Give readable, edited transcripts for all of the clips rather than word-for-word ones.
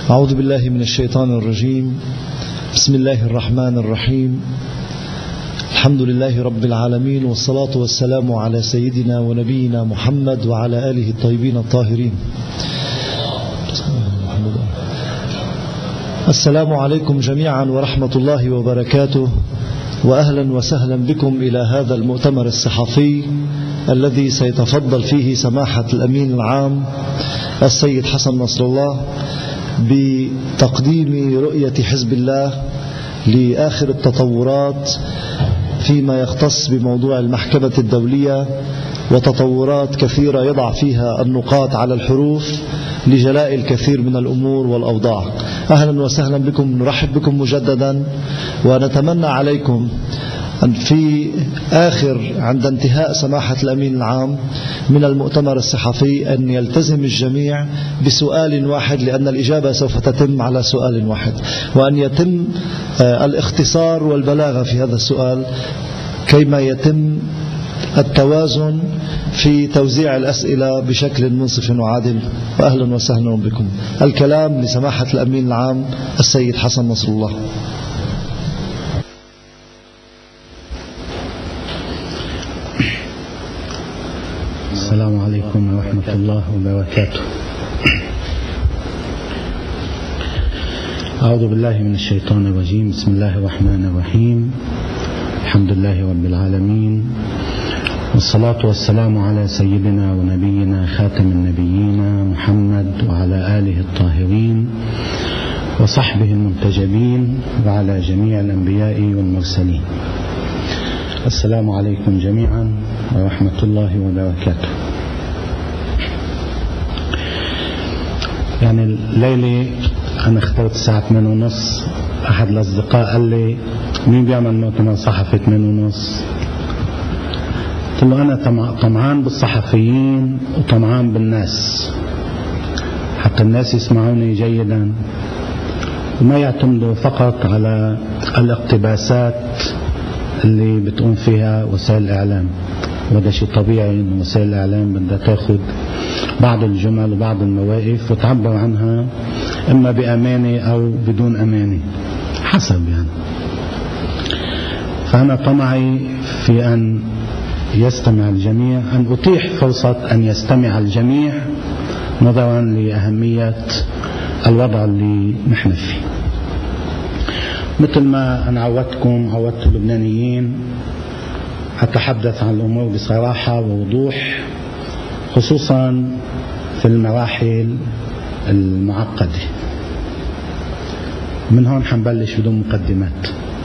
أعوذ بالله من الشيطان الرجيم. بسم الله الرحمن الرحيم. الحمد لله رب العالمين، والصلاة والسلام على سيدنا ونبينا محمد وعلى آله الطيبين الطاهرين. السلام عليكم جميعا ورحمة الله وبركاته، وأهلا وسهلا بكم إلى هذا المؤتمر الصحفي الذي سيتفضل فيه سماحة الأمين العام السيد حسن نصر الله بتقديم رؤية حزب الله لآخر التطورات فيما يختص بموضوع المحكمة الدولية، وتطورات كثيرة يضع فيها النقاط على الحروف لجلاء الكثير من الأمور والأوضاع. أهلا وسهلا بكم، نرحب بكم مجددا، ونتمنى عليكم أن في عند انتهاء سماحة الأمين العام من المؤتمر الصحفي أن يلتزم الجميع بسؤال واحد، لأن الإجابة سوف تتم على سؤال واحد، وأن يتم الاختصار والبلاغة في هذا السؤال كيما يتم التوازن في توزيع الأسئلة بشكل منصف وعادل. وأهلا وسهلا بكم. الكلام لسماحة الأمين العام السيد حسن نصر الله. السلام عليكم ورحمة الله وبركاته. أعوذ بالله من الشيطان الرجيم. بسم الله الرحمن الرحيم. الحمد لله رب العالمين، والصلاة والسلام على سيدنا ونبينا خاتم النبيين محمد وعلى آله الطاهرين وصحبه المنتجبين وعلى جميع الأنبياء والمرسلين. السلام عليكم جميعا ورحمة الله وبركاته. يعني الليلة أنا اخترت الساعة 8:30. أحد الأصدقاء قال لي مين بيعمل مؤتمر صحفي 8:30؟ قلت له أنا طمعان بالصحفيين وطمعان بالناس، حتى الناس يسمعوني جيدا وما يعتمدوا فقط على الاقتباسات اللي بتقوم فيها وسائل الإعلام. وهذا شيء طبيعي إن وسائل الإعلام بدها تاخذ بعض الجمل وبعض المواقف وتعبر عنها إما بأمانة أو بدون أمانة، حسب يعني. فأنا طمعي في أن يستمع الجميع، أن أتيح فرصة أن يستمع الجميع نظرا لأهمية الوضع اللي نحن فيه. مثل ما أنا عودت اللبنانيين أتحدث عن الأمور بصراحة ووضوح، خصوصا في المراحل المعقدة. من هون حنبلش بدون مقدمات.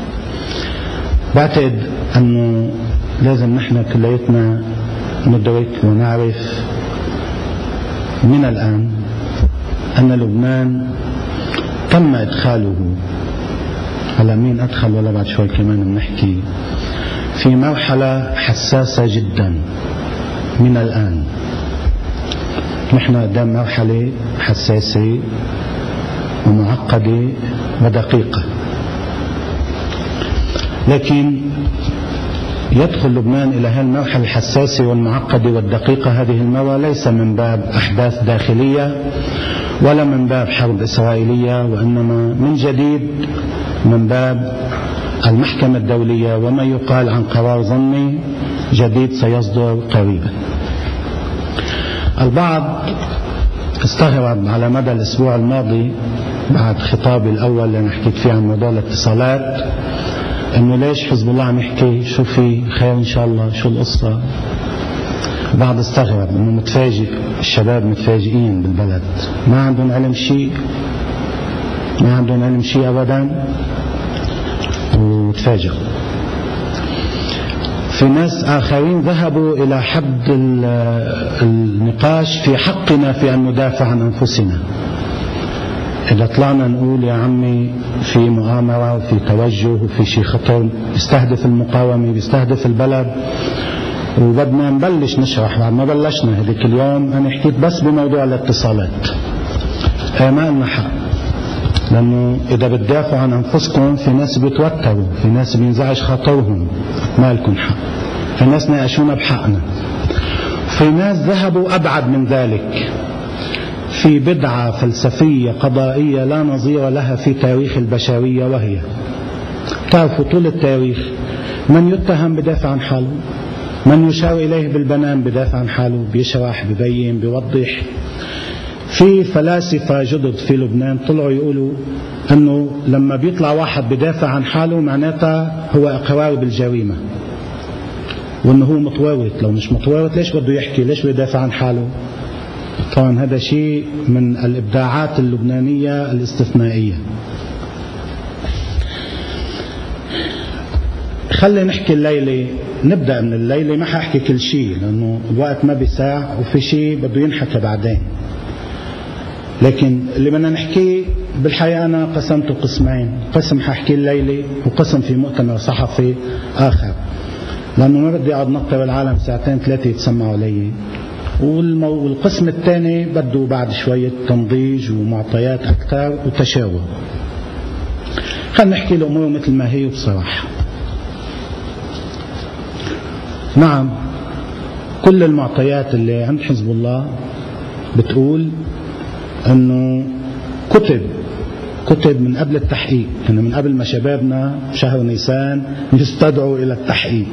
بعتقد أنه لازم نحن كليتنا ندرك ونعرف من الآن أن لبنان تم إدخاله، على مين أدخل ولا بعد شوي كمان بنحكي، في مرحلة حساسة جدا من الآن. نحن قدام مرحلة حساسة ومعقدة ودقيقة، لكن يدخل لبنان إلى هذه المرحلة الحساسة والمعقدة والدقيقة هذه المرة ليس من باب أحداث داخلية ولا من باب حرب إسرائيلية، وإنما من جديد من باب المحكمة الدولية وما يقال عن قرار ضمني جديد سيصدر قريبا. البعض استغرب على مدى الأسبوع الماضي بعد خطابي الأول اللي أنا حكيت فيه عن موضوع الاتصالات، إنه ليش حزب الله عم يحكي، شو في خير إن شاء الله، شو القصة. بعض استغرب إنه متفاجئ، الشباب متفاجئين بالبلد، ما عندهم علم شيء، ما عندهم علم شيء أبدا، وتفاجئوا. في ناس آخرين ذهبوا إلى حد النقاش في حقنا في أن ندافع عن أنفسنا. إذا طلعنا نقول يا عمي في مؤامرة وفي توجه وفي شيء خطر بيستهدف المقاومة بيستهدف البلد، وبدنا نبلش نشرح بعد ما بلشنا هذيك اليوم. أنا حكيت بس بموضوع الاتصالات، ما لنا حق، لأنه إذا بتدافعوا عن أنفسكم في ناس بيتوتروا، في ناس بينزعج خاطرهم، ما لكم حق. في ناس ناقشونا بحقنا، في ناس ذهبوا أبعد من ذلك، في بدعة فلسفية قضائية لا نظير لها في تاريخ البشرية، وهي تعرفوا طول التاريخ من يتهم بدافع عن حاله، من يشار إليه بالبنان بدافع عن حاله، بيشرح ببين بيوضح. في فلاسفة جدد في لبنان طلعوا يقولوا أنه لما بيطلع واحد بدافع عن حاله معناتها هو إقرار بالجريمة، وأنه هو متورط، لو مش متورط ليش بده يحكي، ليش بده يدافع عن حاله؟ طبعا هذا شيء من الإبداعات اللبنانية الاستثنائية. خلي نحكي الليلة، نبدأ من الليلة، ما حاحكي كل شيء لأنه الوقت ما بيساع وفي شيء بده ينحكى بعدين. لكن اللي بدنا نحكيه بالحقيقة أنا قسمته قسمين، قسم حاحكي الليلة وقسم في مؤتمر صحفي آخر، لأنه ما بدي أقعد نطر العالم ساعتين ثلاثة يتسمعوا علي. والقسم الثاني بده بعد شوية تنضيج ومعطيات أكثر وتشاور. خلينا نحكي الأمور مثل ما هي بصراحة. نعم، كل المعطيات اللي عند حزب الله بتقول أنه كتب من قبل التحقيق، يعني من قبل ما شبابنا شهر نيسان يستدعوا إلى التحقيق،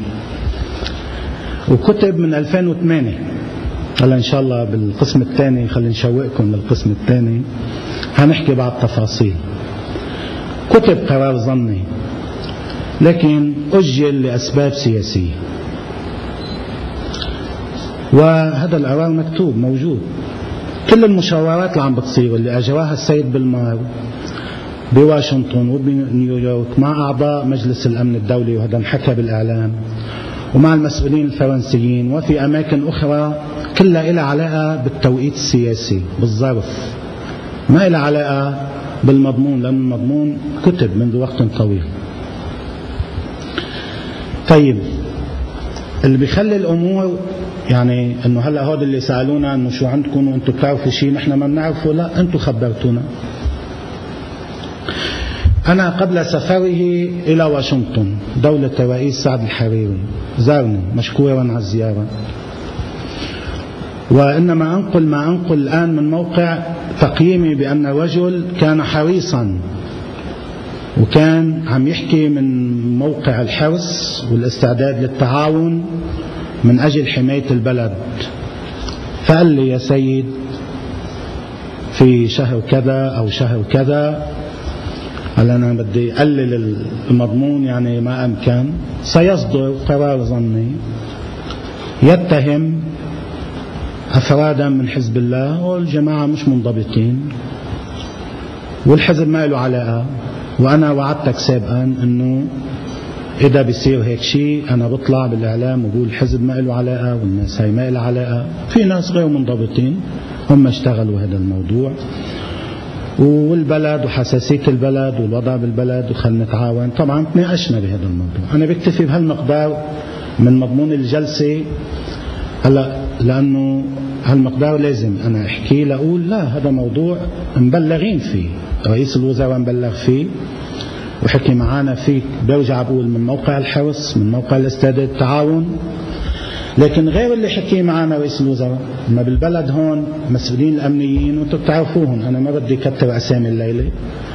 وكتب من 2008. هلا إن شاء الله بالقسم الثاني خلينا نشوقكم للقسم الثاني، هنحكي بعض تفاصيل. كتب قرار ظني لكن أجل لأسباب سياسية، وهذا القرار مكتوب موجود. كل المشاورات اللي عم بتصير واللي أجراها السيد بالمار بواشنطن وبنيويورك مع أعضاء مجلس الأمن الدولي، وهذا انحكى بالإعلام، ومع المسؤولين الفرنسيين وفي أماكن أخرى، كلها لها علاقة بالتوقيت السياسي بالظرف، ما لها علاقة بالمضمون، لأن المضمون كتب منذ وقت طويل. طيب، اللي بيخلي الأمور يعني انه هلا هذا اللي سالونا انه شو عندكم وانتم بتعرفوا شيء نحن ما بنعرفه، لا انتم خبرتونا. انا قبل سفره الى واشنطن دولة الرئيس سعد الحريري زارني مشكورا على الزيارة، وانما انقل ما انقل الان من موقع تقييمي بان الرجل كان حريصا، وكان عم يحكي من موقع الحرص والاستعداد للتعاون من أجل حماية البلد. فقال لي يا سيد في شهر كذا أو شهر كذا، قال أنا بدي أقلل المضمون يعني ما أمكن، سيصدر قرار ظني يتهم أفرادا من حزب الله والجماعة مش منضبطين، والحزب ما له علاقة. وأنا وعدتك سابقا أنه إذا بيصير هيك شيء أنا بطلع بالإعلام وبقول الحزب ما له علاقة والناس هاي ما لها علاقة، في ناس غير منضبطين هم اشتغلوا هذا الموضوع، والبلد وحساسية البلد والوضع بالبلد وخلنا نتعاون. طبعا تناقشنا بهذا الموضوع. أنا بكتفي بهالمقدار من مضمون الجلسة هلا، لأنه هالمقدار لازم أنا أحكي لأقول لا هذا موضوع مبلغين فيه، رئيس الوزراء مبلغ فيه وحكي معانا فيه، برجع بقول من موقع الحرص من موقع الاستعداد التعاون. لكن غير اللي حكي معانا رئيس الوزراء، ما بالبلد هون مسؤولين الأمنيين وانتم بتعرفوهم، أنا ما بدي كتر أسامي الليلة،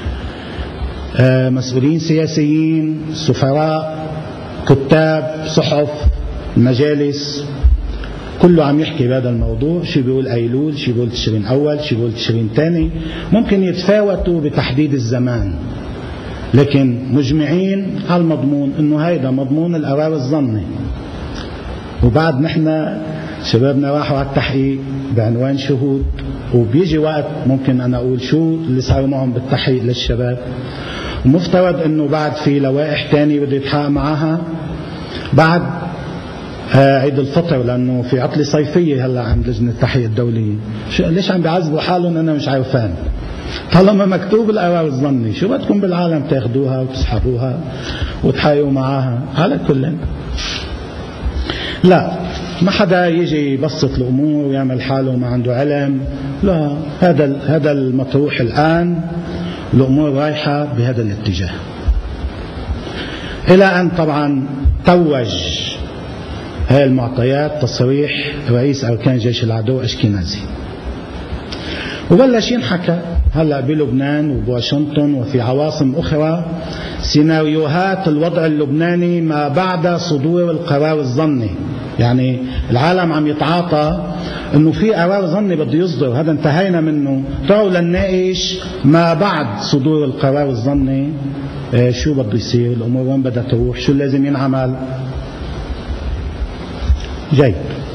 مسؤولين سياسيين، سفراء، كتاب، صحف، مجالس، كله عم يحكي بهذا الموضوع. شي بيقول أيلول، شي بيقول تشرين أول، شي بيقول تشرين ثاني، ممكن يتفاوتوا بتحديد الزمان، لكن مجمعين على المضمون انه هيدا مضمون القرار الظني. وبعد نحن شبابنا راحوا على التحقيق بعنوان شهود، وبيجي وقت ممكن انا اقول شو اللي صار معهم بالتحقيق للشباب، ومفترض انه بعد في لوائح تاني بده يتحقق معها بعد عيد الفطر، لانه في عطلة صيفية هلا عند لجنة التحقيق الدولية. ليش عم بيعذبوا حالهم؟ انا مش عارفان. طالما مكتوب القرار الظني شو بدكم بالعالم تاخدوها وتسحبوها وتحايوا معاها؟ على كل لا، ما حدا يجي يبسط الامور ويعمل حاله ما عنده علم، لا، هذا المطروح الان، الامور رايحه بهذا الاتجاه، الى ان طبعا توج هاي المعطيات تصريح رئيس اركان جيش العدو أشكنازي. وبلش ينحكى هلا بلبنان وبواشنطن وفي عواصم أخرى سيناريوهات الوضع اللبناني ما بعد صدور القرار الظني. يعني العالم عم يتعاطى انه في قرار ظني بده يصدر، هذا انتهينا منه، تعالوا لنناقش ما بعد صدور القرار الظني شو بده يصير، الامور وين بدها تروح، شو لازم ينعمل. جيد.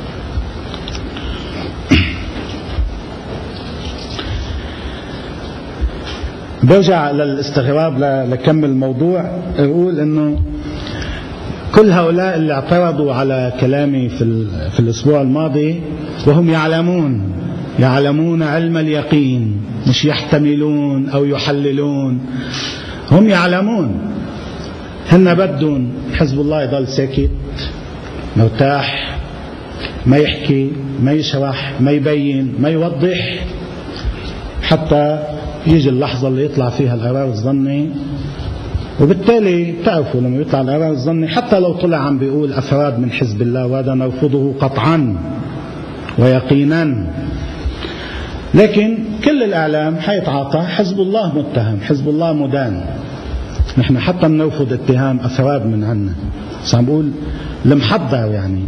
برجع للاستغراب لكمل الموضوع، اقول انه كل هؤلاء اللي اعترضوا على كلامي في الاسبوع الماضي وهم يعلمون علم اليقين، مش يحتملون او يحللون، هم يعلمون. هن بدهم حزب الله يضل ساكت مرتاح، ما يحكي، ما يشرح، ما يبين، ما يوضح، حتى يجي اللحظة اللي يطلع فيها القرار الظني. وبالتالي تعرفوا لما يطلع القرار الظني حتى لو طلع عم بيقول أفراد من حزب الله وهذا نرفضه قطعا ويقينا، لكن كل الإعلام حيتعاطى حزب الله متهم، حزب الله مدان. نحن حتى بنرفض اتهام أفراد من عنا، بس عم بقول المحضر يعني.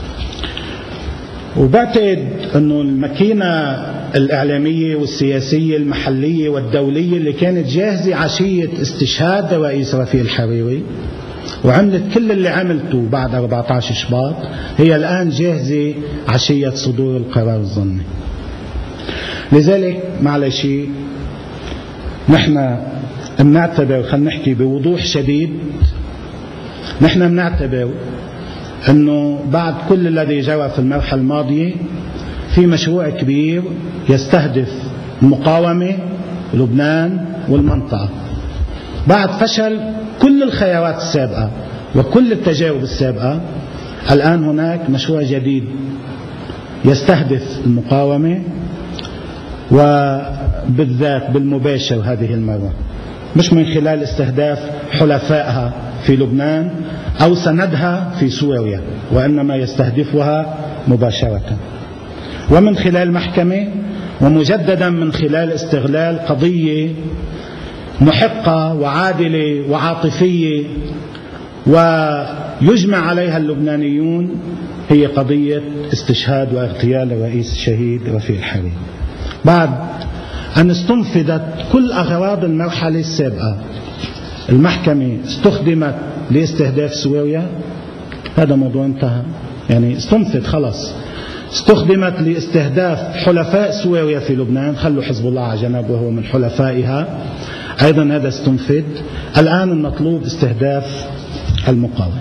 وبعتقد أنه الماكينة الإعلامية والسياسية المحلية والدولية اللي كانت جاهزة عشية استشهاد رئيس رفيق الحريري وعملت كل اللي عملته بعد 14 شباط، هي الآن جاهزة عشية صدور القرار الظني. لذلك معلش نحن بنعتبر، خلينا نحكي بوضوح شديد، نحن بنعتبر أنه بعد كل الذي جرى في المرحلة الماضية في مشروع كبير يستهدف المقاومة، لبنان والمنطقة. بعد فشل كل الخيارات السابقة وكل التجارب السابقة، الآن هناك مشروع جديد يستهدف المقاومة، وبالذات بالمباشر هذه المرة، مش من خلال استهداف حلفائها في لبنان أو سندها في سوريا، وإنما يستهدفها مباشرة ومن خلال محكمة، ومجددا من خلال استغلال قضية محقة وعادلة وعاطفية ويجمع عليها اللبنانيون، هي قضية استشهاد واغتيال الرئيس الشهيد رفيق الحريري. بعد أن استنفذت كل أغراض المرحلة السابقة، المحكمة استخدمت لاستهداف سوريا، هذا موضوع انتهى، يعني استنفذ خلص. استخدمت لاستهداف حلفاء سوريا في لبنان، خلوا حزب الله على جنب وهو من حلفائها، أيضا هذا استنفذ. الآن المطلوب استهداف المقاومة.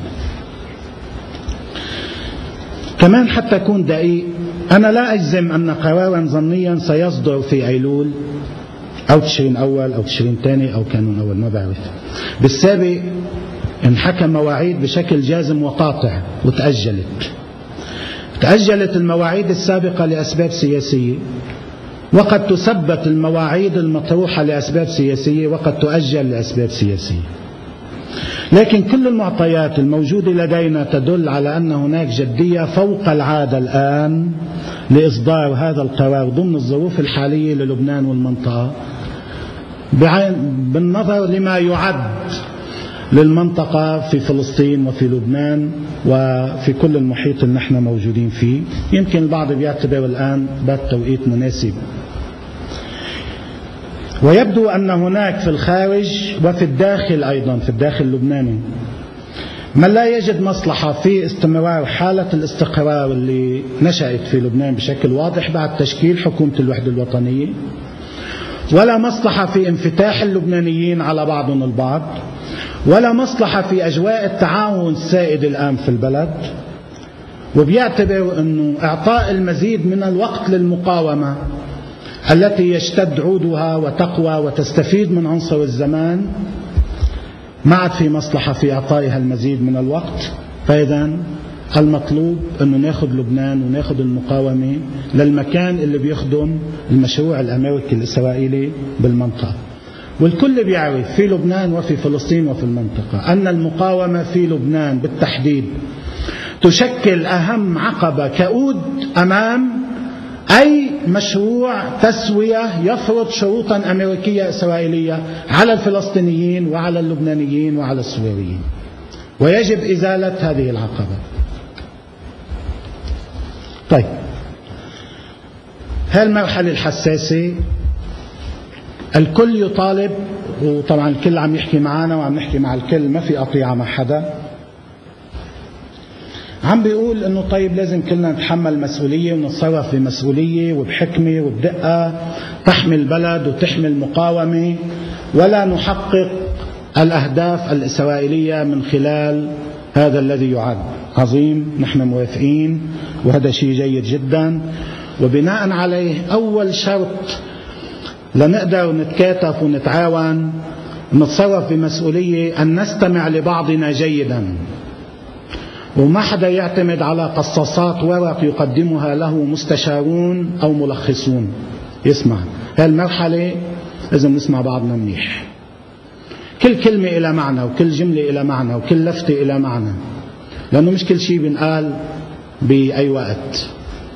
كمان حتى أكون دقيق، أنا لا أجزم أن قرارا ظنيا سيصدر في أيلول أو تشرين أول أو تشرين ثاني أو كانون أول، ما بعرف. بالسابق انحكى مواعيد بشكل جازم وقاطع تأجلت المواعيد السابقة لأسباب سياسية، وقد تثبت المواعيد المطروحة لأسباب سياسية وقد تؤجل لأسباب سياسية. لكن كل المعطيات الموجودة لدينا تدل على أن هناك جدية فوق العادة الآن لإصدار هذا القرار ضمن الظروف الحالية للبنان والمنطقة، بالنظر لما يعد للمنطقة في فلسطين وفي لبنان وفي كل المحيط اللي نحن موجودين فيه. يمكن البعض بيعتبر الآن بات توقيت مناسب. ويبدو أن هناك في الخارج وفي الداخل أيضا، في الداخل اللبناني، من لا يجد مصلحة في استمرار حالة الاستقرار اللي نشأت في لبنان بشكل واضح بعد تشكيل حكومة الوحدة الوطنية، ولا مصلحة في انفتاح اللبنانيين على بعضهم البعض، ولا مصلحة في أجواء التعاون السائد الآن في البلد. وبيعتبر أنه إعطاء المزيد من الوقت للمقاومة التي يشتد عودها وتقوى وتستفيد من عنصر الزمان، ما عاد في مصلحة في إعطائها المزيد من الوقت. فإذا المطلوب أنه ناخذ لبنان وناخذ المقاومة للمكان اللي بيخدم المشروع الأمريكي الإسرائيلي بالمنطقة. والكل بيعرف في لبنان وفي فلسطين وفي المنطقة أن المقاومة في لبنان بالتحديد تشكل أهم عقبة كؤود أمام أي مشروع تسوية يفرض شروطا أمريكية إسرائيلية على الفلسطينيين وعلى اللبنانيين وعلى السوريين، ويجب إزالة هذه العقبة. طيب، هذه المرحلة الحساسة الكل يطالب، وطبعا الكل عم يحكي معنا وعم نحكي مع الكل، ما في قطيعة مع حدا، عم بيقول انه طيب لازم كلنا نتحمل مسؤولية ونتصرف بمسؤولية وبحكمة وبدقة تحمي البلد وتحمي المقاومة، ولا نحقق الأهداف الإسرائيلية من خلال هذا الذي يعد عظيم. نحن موافقين وهذا شيء جيد جدا، وبناء عليه أول شرط لنقدر نتكاتف ونتعاون ونتصرف بمسؤولية أن نستمع لبعضنا جيدا، وما حدا يعتمد على قصاصات ورق يقدمها له مستشارون أو ملخصون. يسمع هذه المرحلة لازم نسمع بعضنا منيح، كل كلمة إلى معنى وكل جملة إلى معنى وكل لفتة إلى معنى، لأنه مش كل شيء بنقال بأي وقت.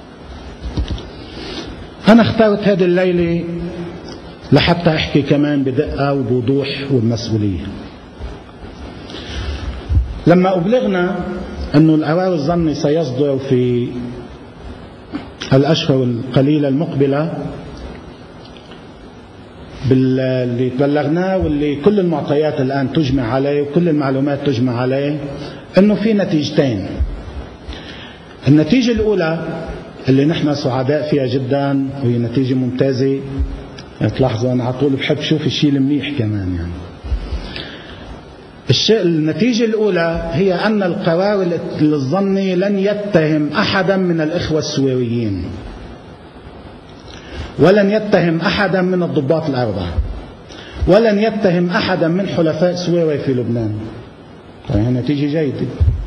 أنا اخترت هذه الليلة لحتى أحكي كمان بدقة وبوضوح وبمسؤولية. لما أبلغنا أنه القرار الظني سيصدر في الأشهر القليلة المقبلة، باللي بلغناه واللي كل المعطيات الآن تجمع عليه وكل المعلومات تجمع عليه، أنه في نتيجتين. النتيجة الأولى اللي نحن سعداء فيها جدا وهي نتيجة ممتازة، تلاحظوا أنا على طول بحب شوف الشيء المنيح كمان يعني. النتيجة الأولى هي أن القرار الظني لن يتهم أحدا من الإخوة السوريين، ولن يتهم أحدا من الضباط الأربعة، ولن يتهم أحدا من حلفاء سوريا في لبنان. طيب نتيجة جيدة.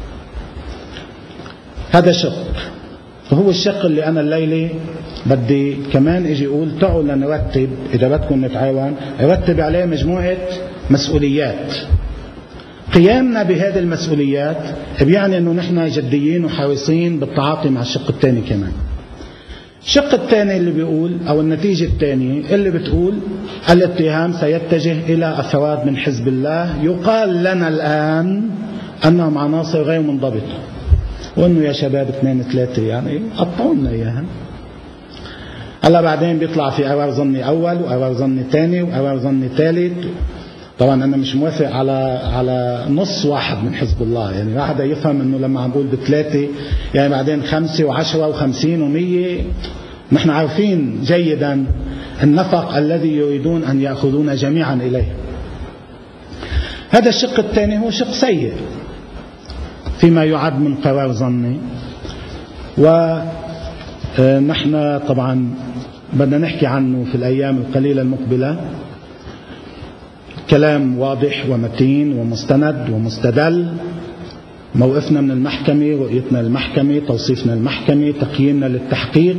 هذا شق، فهو الشق اللي أنا الليلة بدي كمان اجي اقول تعالوا لنرتب، إذا بدكم نتعاون نرتب عليه مجموعة مسؤوليات. قيامنا بهذه المسؤوليات بيعني أنه نحن جديين وحريصين بالتعاطي مع الشق الثاني كمان. الشق الثاني اللي بيقول، أو النتيجة الثانية اللي بتقول الاتهام سيتجه إلى أفراد من حزب الله يقال لنا الآن أنهم عناصر غير منضبطة، وأنه يا شباب 2 3 يعني قطعوا لنا إياها. هلا بعدين بيطلع في قرار ظني أول وقرار ظني ثاني وقرار ظني ثالث. طبعا أنا مش موافق على نص واحد من حزب الله، يعني واحد يفهم أنه لما عم بقول ب3 يعني بعدين 5 و10 و50 و100. نحن عارفين جيدا النفق الذي يريدون أن يأخذون جميعا إليه. هذا الشق الثاني هو شق سيء فيما يعد من قرار ظني، ونحن طبعا بدنا نحكي عنه في الأيام القليلة المقبلة. كلام واضح ومتين ومستند ومستدل، موقفنا من المحكمة، رؤيتنا للمحكمة، توصيفنا للمحكمة، تقييمنا للتحقيق.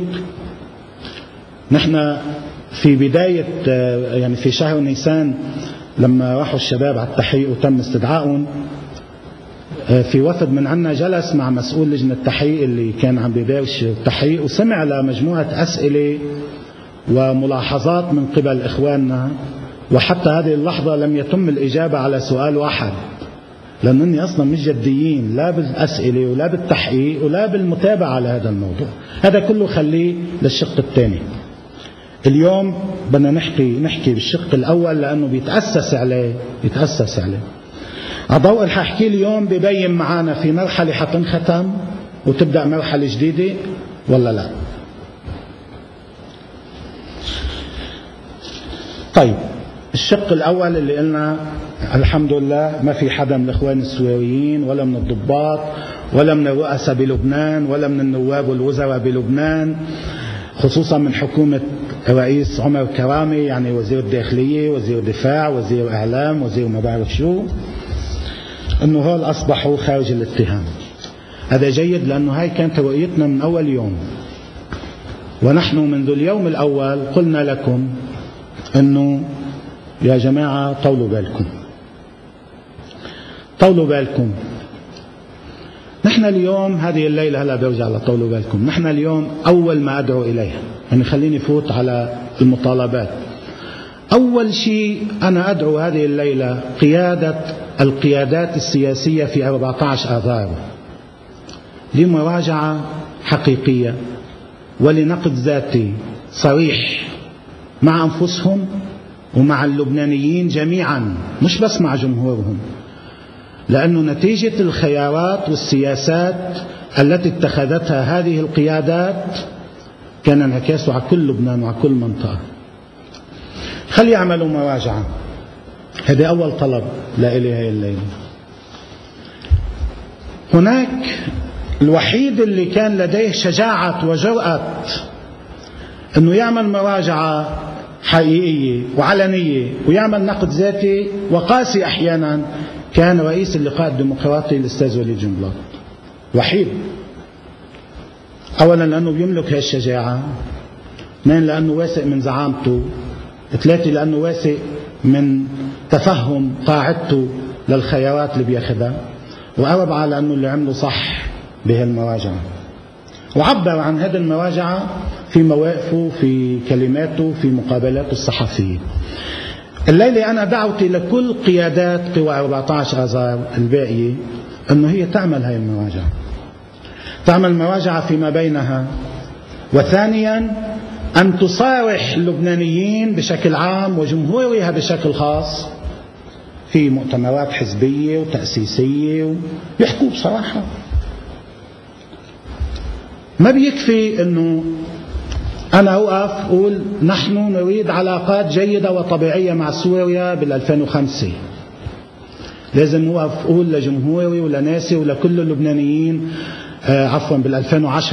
نحن في بداية يعني في شهر نيسان لما راحوا الشباب على التحقيق وتم استدعائهم، في وفد من عنا جلس مع مسؤول لجنة التحقيق اللي كان عم بيداوش التحقيق، وسمع لمجموعة أسئلة وملاحظات من قبل إخواننا، وحتى هذه اللحظة لم يتم الإجابة على سؤال واحد، لأنني أصلا مش جديين لا بالأسئلة ولا بالتحقيق ولا بالمتابعة على هذا الموضوع. هذا كله خليه للشق الثاني. اليوم بدنا نحكي بالشق الأول لأنه بيتأسس عليه. الضوء اللي حاحكي اليوم ببين معانا في مرحلة حتنختم وتبدأ مرحلة جديدة ولا لا. طيب، الشق الأول اللي قلنا الحمد لله ما في حدا من الإخوان السوريين ولا من الضباط ولا من الرؤساء بلبنان ولا من النواب والوزراء بلبنان، خصوصا من حكومة الرئيس عمر كرامي، يعني وزير الداخلية، وزير دفاع، وزير إعلام، وزير ما بعرف شو، أنه هول أصبحوا خارج الاتهام. هذا جيد لأنه هاي كانت رؤيتنا من أول يوم، ونحن منذ اليوم الأول قلنا لكم أنه يا جماعة طولوا بالكم. نحن اليوم هذه الليلة هلا برجع لطولوا بالكم. نحن اليوم أول ما أدعو إليها يعني خليني فوت على المطالبات. أول شيء أنا أدعو هذه الليلة القيادات السياسية في 14 آذار لمراجعة حقيقية ولنقد ذاتي صريح مع أنفسهم ومع اللبنانيين جميعا، مش بس مع جمهورهم، لأنه نتيجة الخيارات والسياسات التي اتخذتها هذه القيادات كان انعكاسه على كل لبنان وعلى كل منطقة. خلي يعملوا مراجعة، هذا أول طلب لإلي هاي الليلة. هناك الوحيد اللي كان لديه شجاعة وجرأة أنه يعمل مراجعة حقيقية وعلنية ويعمل نقد ذاتي وقاسي أحيانا كان رئيس اللقاء الديمقراطي الأستاذ وليد جنبلاط. وحيد، أولا لأنه بيملك هاي الشجاعة، اثنين لأنه واثق من زعامته، ثلاثة لأنه واثق من تفهم قاعدته للخيارات اللي بياخدها، وأربعة لأنه اللي عمله صح بهالمراجعة، وعبر عن هذه المراجعة في مواقفه، في كلماته، في مقابلاته الصحفية. الليلة أنا دعوتي لكل قيادات قوى 14 آذار الباقية أنه هي تعمل هاي المراجعة، تعمل مراجعة فيما بينها، وثانيا أن تصارح اللبنانيين بشكل عام وجمهورها بشكل خاص في مؤتمرات حزبية وتأسيسية يحكوا بصراحة. ما بيكفي أنه أنا أوقف أقول نحن نريد علاقات جيدة وطبيعية مع سوريا بال2005، لازم أوقف أقول لجمهوري ولناسي ولكل اللبنانيين بال2010.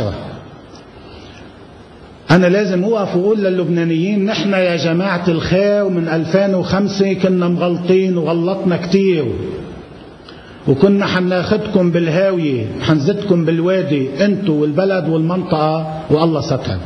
أنا لازم أوقف وأقول للبنانيين نحن يا جماعة الخير من 2005 كنا مغلطين وغلطنا كتير، وكنا حناخدكم بالهاوية حنزدكم بالوادي أنتوا والبلد والمنطقة والله ستر.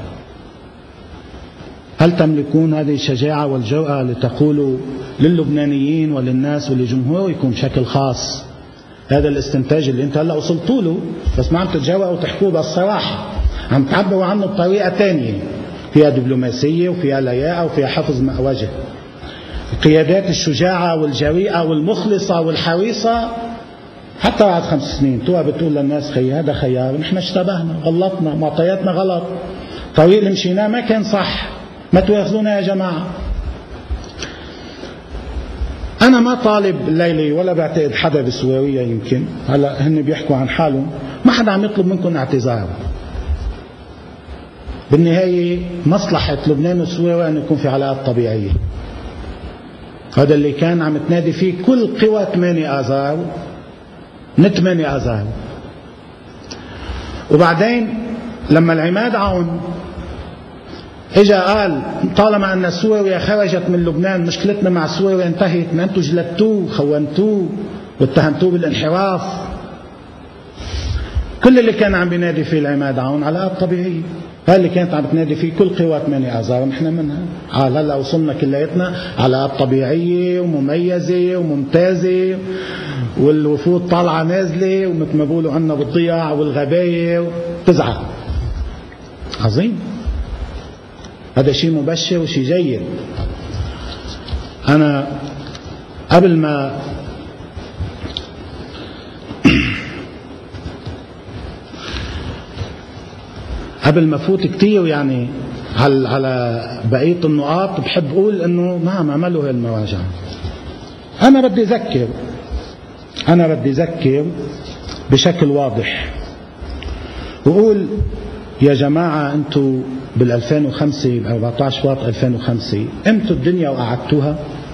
هل تملكون هذه الشجاعة والجرأة لتقولوا للبنانيين وللناس ولجمهوركم بشكل خاص هذا الاستنتاج اللي انت هلا وصلتوا له، بس ما عم تتجرأوا وتحكوه بالصراحة، عم تعبروا عنه بطريقة تانية فيها دبلوماسية وفيها لياقة وفيها حفظ وجه. القيادات الشجاعة والجريئة والمخلصة والحريصة حتى بعد 5 سنين توها بتقول للناس خي هذا خيار، نحن اشتبهنا غلطنا معطياتنا غلط، طريق اللي مشيناه ما كان صح، ما تواخذونا يا جماعة. أنا ما طالب الليلة ولا بعتقد حدا بسوريا، يمكن هلا هن بيحكوا عن حالهم، ما حدا عم يطلب منكم اعتذار. بالنهاية مصلحة لبنان وسوريا أن يكون في علاقات طبيعية، هذا اللي كان عم تنادي فيه كل قوى 8 آذار من 8 آذار. وبعدين لما العماد عون اجا قال طالما ان سوريا خرجت من لبنان مشكلتنا مع سوريا انتهت، ما انتم جلدتوه خونتوه واتهمتوه بالانحراف. كل اللي كان عم بينادي فيه العماد عون علاقات طبيعيه، هاي اللي كانت عم بتنادي فيه كل قوى 8 آذار نحن منها. هلا وصلنا كلياتنا علاقات طبيعيه ومميزه وممتازه، والوفود طالعه نازله ومثل ما بيقولوا عنا بالضياع والغبايه تزعل. عظيم، هذا شيء مبشر وشيء جيد. أنا قبل ما فوت كتير يعني على بقية النقاط، بحب أقول إنه نعم عملوا هاي المراجعة. أنا بدي أذكر بشكل واضح وأقول يا جماعة أنتوا بال2005 ب14 واط 2005 قمتوا الدنيا وقعدتوها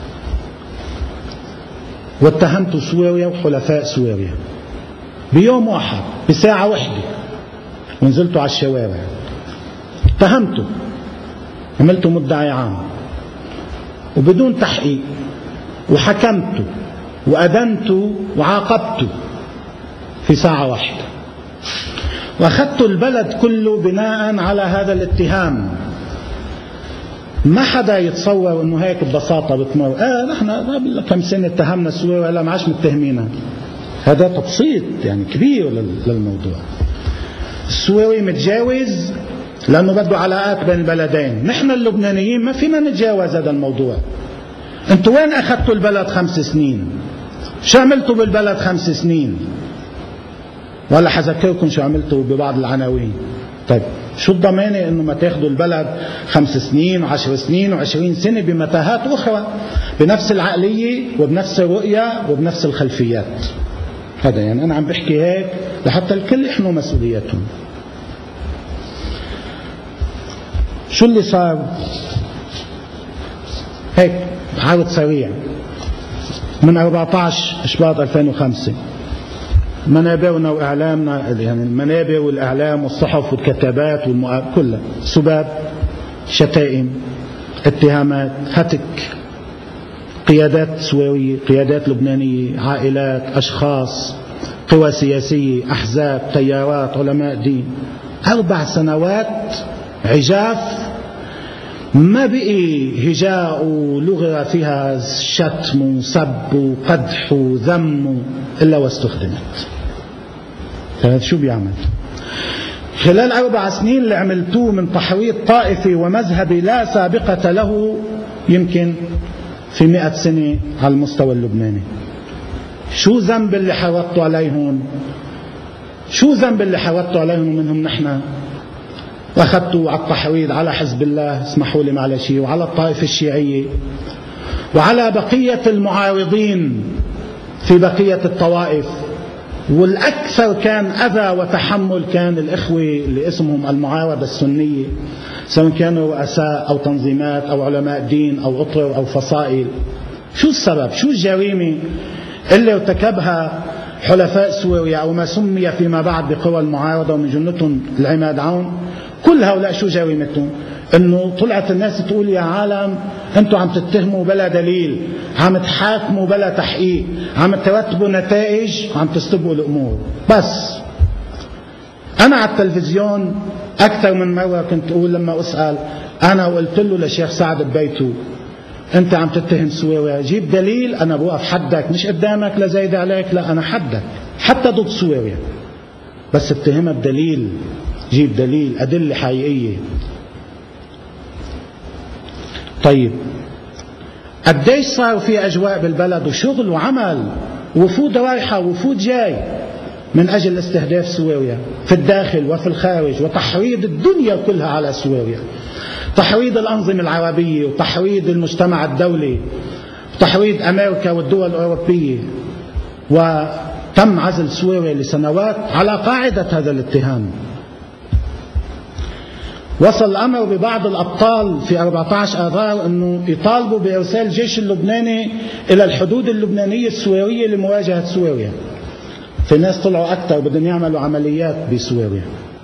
واتهمتوا سوريا وحلفاء سوريا بيوم واحد بساعة واحدة، ونزلتوا على الشوارع اتهمتوا، عملتوا مدعي عام وبدون تحقيق، وحكمتوا وأدنتوا وعاقبتوا في ساعة واحدة، واخذتوا البلد كله بناء على هذا الاتهام. ما حدا يتصور انه هيك ببساطه بتمر نحن قبل كم سنه اتهمنا سوريا ولا ما عادش متهمينها. هذا تبسيط يعني كبير للموضوع. السوري متجاوز لأنه بده علاقات بين البلدين. نحن اللبنانيين ما فينا نتجاوز هذا الموضوع. انتوا وين أخذتوا البلد 5 سنين؟ شو عملتوا بالبلد 5 سنين؟ ولا حذكركم شو عملتوا ببعض العناوين. طيب شو الضمانة انه ما تاخذوا البلد 5 سنين و10 سنين و20 سنة بمتاهات اخرى بنفس العقلية وبنفس الرؤية وبنفس الخلفيات؟ هذا يعني انا عم بحكي هيك لحتى الكل يحملوا مسؤولياتهم. شو اللي صار؟ هيك عرض سريع من 14 اشباط 2005. منابرنا واعلامنا، يعني المنابر والاعلام والصحف والكتابات كلها سباب، شتائم، اتهامات، هتك، قيادات سورية، قيادات لبنانية، عائلات، اشخاص، قوى سياسية، احزاب، تيارات، علماء دين. 4 سنوات عجاف ما بقي هجاء ولغة فيها شتم وسب وقدح وذم إلا واستخدمت. شو بيعمل؟ خلال 4 سنين اللي عملتوه من تحويط طائفي ومذهبي لا سابقة له يمكن في 100 سنة على المستوى اللبناني. شو ذنب اللي حوطوا عليهم؟ شو ذنب اللي حوطوا عليهم منهم نحن؟ واخذتوا على التحويض على حزب الله، اسمحوا لي معلش، وعلى الطائفة الشيعية وعلى بقية المعارضين في بقية الطوائف. والأكثر كان أذى وتحمل كان الإخوة اللي اسمهم المعارضة السنية، سواء كانوا رؤساء أو تنظيمات أو علماء دين أو أطر أو فصائل. شو السبب؟ شو الجريمة اللي ارتكبها حلفاء سوريا أو ما سمي فيما بعد بقوى المعارضة ومن جملتهم العماد عون؟ كل هؤلاء شو جريمتهم؟ انه طلعت الناس تقول يا عالم انتوا عم تتهموا بلا دليل، عم تحاكموا بلا تحقيق، عم ترتبوا نتائج وعم تستبقوا الامور. بس انا على التلفزيون اكثر من مرة كنت اقول لما اسأل، انا وقلت له لشيخ سعد ببيته انت عم تتهم سوريا، جيب دليل، انا بوقف حدك، مش قدامك لا زايد عليك، لا انا حدك حتى ضد سوريا، بس اتهمها بدليل، جيب دليل، أدلة حقيقية. طيب قديش صار في أجواء بالبلد وشغل وعمل وفود رايحة وفود جاي من أجل استهداف سوريا في الداخل وفي الخارج وتحريض الدنيا كلها على سوريا، تحريض الأنظمة العربية وتحريض المجتمع الدولي وتحريض أمريكا والدول الأوروبية. وتم عزل سوريا لسنوات على قاعدة هذا الاتهام. وصل الأمر ببعض الأبطال في 14 آذار أنه يطالبوا بإرسال الجيش اللبناني إلى الحدود اللبنانية السورية لمواجهة سوريا. في ناس طلعوا أكثر بدهم يعملوا عمليات بسوريا.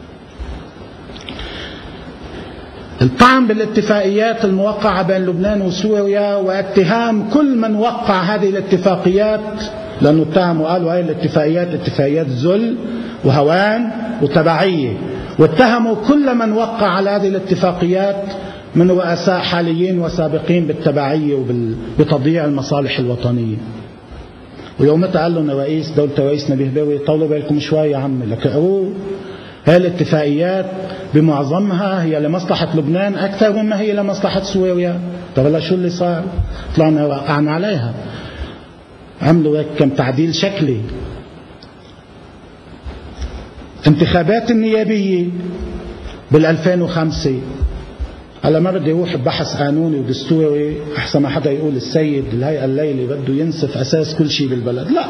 الطعن بالاتفاقيات الموقعة بين لبنان وسوريا واتهام كل من وقع هذه الاتفاقيات، لأنه اتهموا قالوا هذه الاتفاقيات اتفاقيات ذل وهوان وتبعية، واتهموا كل من وقع على هذه الاتفاقيات من رؤساء حاليين وسابقين بالتبعية وبتضييع المصالح الوطنية. ويومتها قال لهم رئيس دولة الرئيس نبيه بيروي طولوا بالكم شوي يا عمي، لك اقروا هذه الاتفاقيات بمعظمها هي لمصلحة لبنان أكثر مما هي لمصلحة سوريا. طب هلا شو اللي صار؟ طلعنا وقعنا عليها، عملوا هيك كم تعديل شكلي. انتخابات النيابية بال2005، هلا ما بدي اروح ببحث قانوني ودستوري احسن ما حدا يقول السيد الهيئة الليلي بده ينسف اساس كل شيء بالبلد، لا،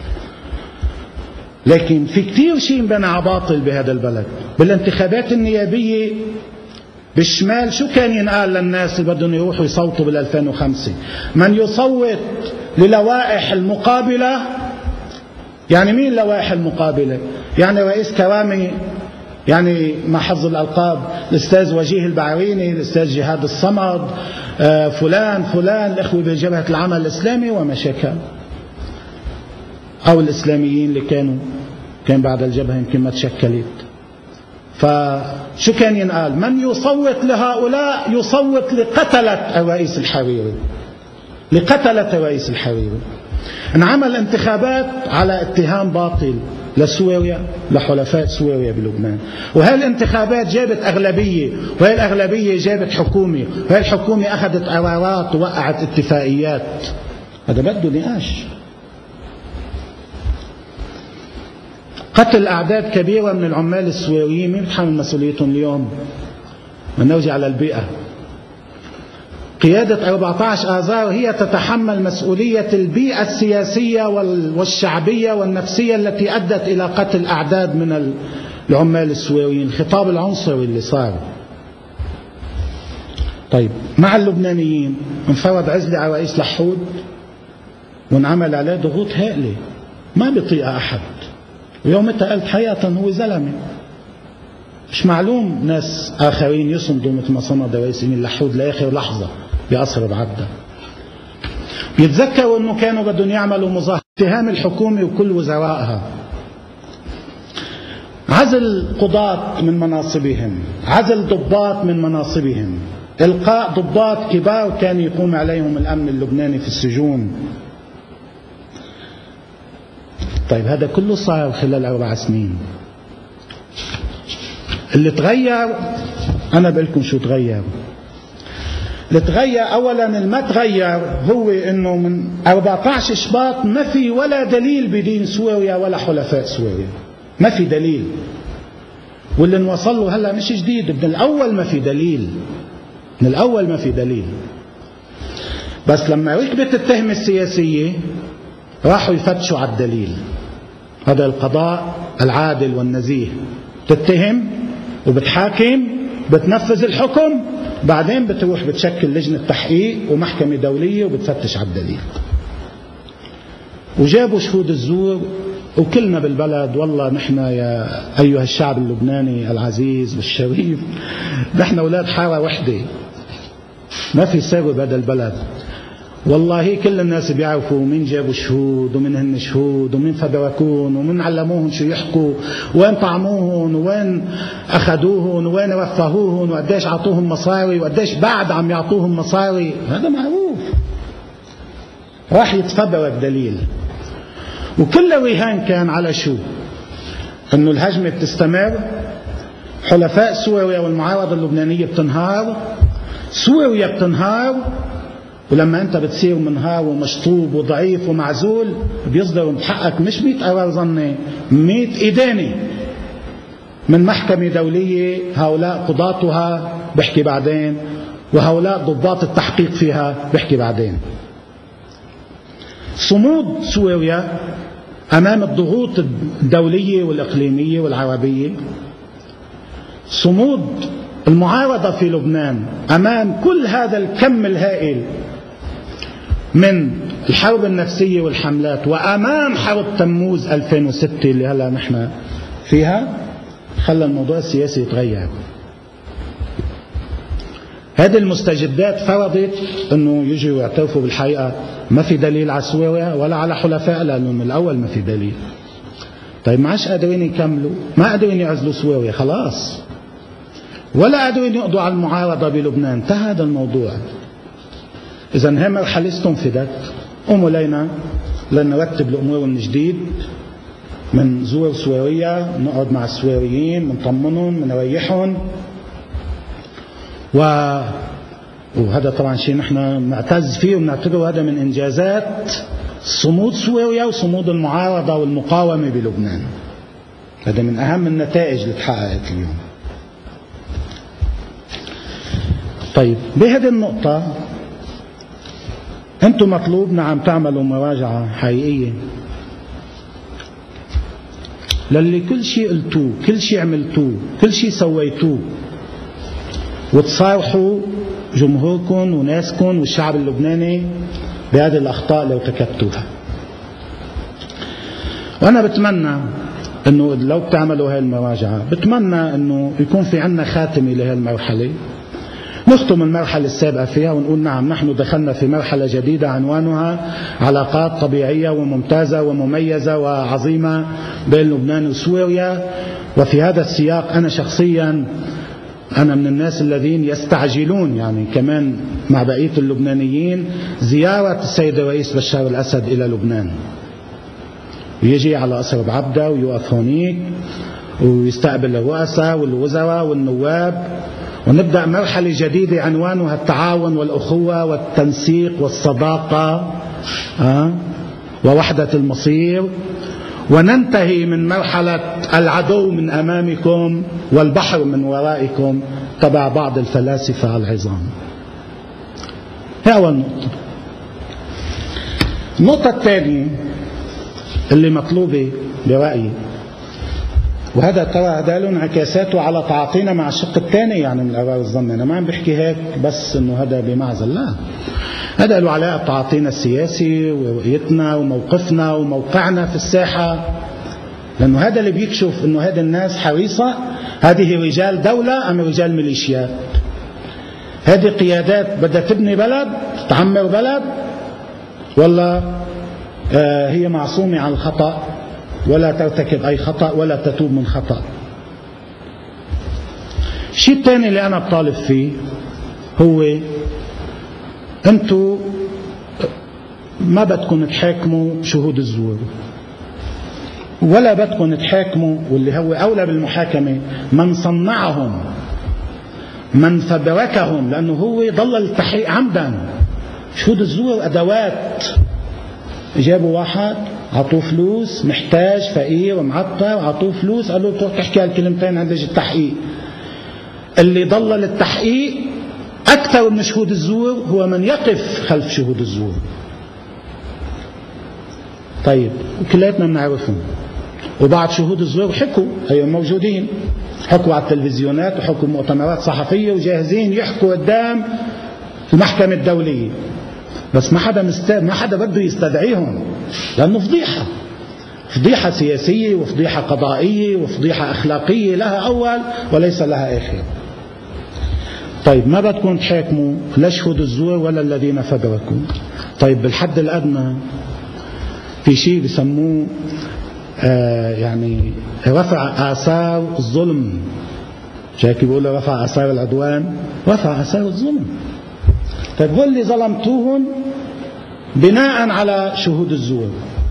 لكن في كتير شيء انبنى على باطل بهذا البلد. بالانتخابات النيابية بالشمال شو كان ينقال للناس اللي بدهم يروحوا يصوتوا بال2005؟ من يصوت للوائح المقابلة. يعني مين اللوائح المقابلة؟ يعني رئيس كرامي، يعني مع حفظ الألقاب، الأستاذ وجيه البعريني، الأستاذ جهاد الصمد، فلان فلان، الإخوة بجبهة العمل الإسلامي وما شابه، أو الإسلاميين اللي كان بعد الجبهة يمكن ما تشكلت. فشو كان ينقال؟ من يصوت لهؤلاء يصوت لقتلة الرئيس الحريري، لقتلة الرئيس الحريري. انعمل انتخابات على اتهام باطل لسوريا، لحلفاء سوريا بلبنان. وهي الانتخابات جابت أغلبية، وهي الأغلبية جابت حكومة، وهي الحكومة أخذت قرارات ووقعت اتفاقيات. هذا بده نقاش. قتل أعداد كبيرة من العمال السوريين، مين بتحمل مسؤوليتهم اليوم؟ نرجع للبيئة. قيادة 14 آذار هي تتحمل مسؤولية البيئة السياسية والشعبية والنفسية التي أدت إلى قتل أعداد من العمال السوريين. الخطاب العنصري اللي صار. طيب مع اللبنانيين انفرض عزلة على رئيس لحود وانعمل عليه ضغوط هائلة ما بيطيق أحد، ويومتها قلت حقيقة هو زلمة، مش معلوم ناس آخرين يصمدوا مثل ما صمد رئيس أمين لحود لآخر لحظة بقصر بعدة. بيتذكروا أنه كانوا بدهم يعملوا مظاهرة اتهام الحكومة وكل وزرائها، عزل قضاة من مناصبهم، عزل ضباط من مناصبهم، إلقاء ضباط كبار كان يقوم عليهم الأمن اللبناني في السجون. طيب هذا كله صار خلال 4 سنين. اللي تغير أنا بقول لكم شو تغير. اللي تغير أولا ما تغير هو إنه من 14 شباط ما في ولا دليل بدين سوريا ولا حلفاء سوريا، ما في دليل. واللي نوصل له هلا مش جديد، من الأول ما في دليل، من الأول ما في دليل. بس لما ركبت التهمة السياسية راحوا يفتشوا على الدليل. هذا القضاء العادل والنزيه، تتهم وبتحاكم بتنفذ الحكم، بعدين بتروح بتشكل لجنة تحقيق ومحكمة دولية وبتفتش على الدليل. وجابوا شهود الزور، وكلنا بالبلد والله نحن يا أيها الشعب اللبناني العزيز والشريف نحن أولاد حارة وحدة، ما في سر بهذا البلد. والله كل الناس بيعرفوا مين جابوا شهود ومين هن شهود ومين فدركون ومين علموهم شو يحكوا وين طعموهم وين أخذوهم وين رفهوهم وقديش عطوهم مصاري وقديش بعد عم يعطوهم مصاري، هذا معروف. راح يتفبرك دليل، وكل رهان كان على شو؟ انه الهجمة بتستمر، حلفاء سوريا والمعارضة اللبنانية بتنهار، سوريا بتنهار. ولما انت بتصير منهار ومشطوب وضعيف ومعزول بيصدروا بحقك مش 100 قرار ظني، 100 إدانة من محكمة دولية، هؤلاء قضاتها بحكي بعدين، وهؤلاء ضباط التحقيق فيها بحكي بعدين. صمود سوريا أمام الضغوط الدولية والإقليمية والعربية، صمود المعارضة في لبنان أمام كل هذا الكم الهائل من الحرب النفسية والحملات، وأمام حرب تموز 2006 اللي هلا نحن فيها، خلى الموضوع السياسي يتغير. هذه المستجدات فرضت أنه يجوا يعترفوا بالحقيقة ما في دليل على سوريا ولا على حلفاء، لأنه من الأول ما في دليل. طيب ما عادش قادرين يكملوا، ما قادرين يعزلوا سوريا خلاص، ولا قادرين يقضوا على المعارضة بلبنان، انتهى هذا الموضوع. إذا هي مرحلة استنفدت، قوموا لينا لنرتب الأمور من جديد، من زور سوريا، نقعد مع السوريين، منطمنهم، منريحهم، وهذا طبعا شيء نحن نعتز فيه ونعتبره هذا من إنجازات صمود سوريا وصمود المعارضة والمقاومة بلبنان. هذا من أهم النتائج اللي تحققت اليوم. طيب بهذه النقطة أنتم مطلوب نعم تعملوا مراجعة حقيقية للي كل شيء قلتوه، كل شيء عملتوه، كل شيء سويتوه، وتصارحوا جمهوركم وناسكم والشعب اللبناني بهذه الأخطاء لو ارتكبتوها. وأنا بتمنى أنه لو بتعملوا هاي المراجعة، بتمنى أنه يكون في عنا خاتمة لهذه المرحلة، نختم المرحلة السابقة فيها ونقول نعم نحن دخلنا في مرحلة جديدة عنوانها علاقات طبيعية وممتازة ومميزة وعظيمة بين لبنان وسوريا. وفي هذا السياق أنا شخصيا أنا من الناس الذين يستعجلون يعني كمان مع بقية اللبنانيين زيارة السيد الرئيس بشار الأسد إلى لبنان، ويجي على قصر بعبدة ويوقف هونيك ويستقبل الرؤساء والوزراء والنواب، ونبدأ مرحلة جديدة عنوانها التعاون والأخوة والتنسيق والصداقة ووحدة المصير، وننتهي من مرحلة العدو من أمامكم والبحر من ورائكم تبع بعض الفلاسفة العظام. هي أول نقطة. النقطة الثانية اللي مطلوبة برأيي، وهذا ترى هذا له انعكاساته على تعاطينا مع الشق الثاني يعني من قرار الضم. أنا ما عم بحكي هيك بس إنه هذا بمعزل، لا، هذا له علاقة بتعاطينا السياسي ورؤيتنا وموقفنا وموقعنا في الساحة، لأنه هذا اللي بيكشف إنه هذه الناس حريصة، هذه رجال دولة أم رجال ميليشيات، هذه قيادات بدها تبني بلد تعمر بلد، ولا هي معصومة عن الخطأ ولا ترتكب أي خطأ ولا تتوب من خطأ. الشيء الثاني اللي أنا بطالب فيه هو أنتوا ما بدكم تحاكموا شهود الزور، ولا بدكم تحاكموا واللي هو أولى بالمحاكمة من صنعهم من فبركهم، لأنه هو ضل التحقيق عمدا. شهود الزور أدوات، جابوا واحد عطوه فلوس محتاج فقير ومعطر، عطوه فلوس قالوا تروح تحكي هالكلمتين عند التحقيق. اللي ضل للتحقيق أكثر من شهود الزور هو من يقف خلف شهود الزور. طيب كلاتنا بنعرفهم، وبعد شهود الزور حكوا، هي موجودين، حكوا على التلفزيونات وحكوا مؤتمرات صحفية وجاهزين يحكوا قدام المحكمة الدولية، بس ما حدا بده يستدعيهم، لأنه فضيحة سياسية وفضيحة قضائية وفضيحة أخلاقية لها أول وليس لها آخر. طيب ما بدكم تحاكموا لا شهود الزور ولا الذين فبركوا. طيب بالحد الأدنى في شيء بسموه يعني رفع آثار الظلم، شايف بيقولوا رفع آثار العدوان، رفع آثار الظلم. طيب هو اللي ظلمتوهم بناء على شهود الزور،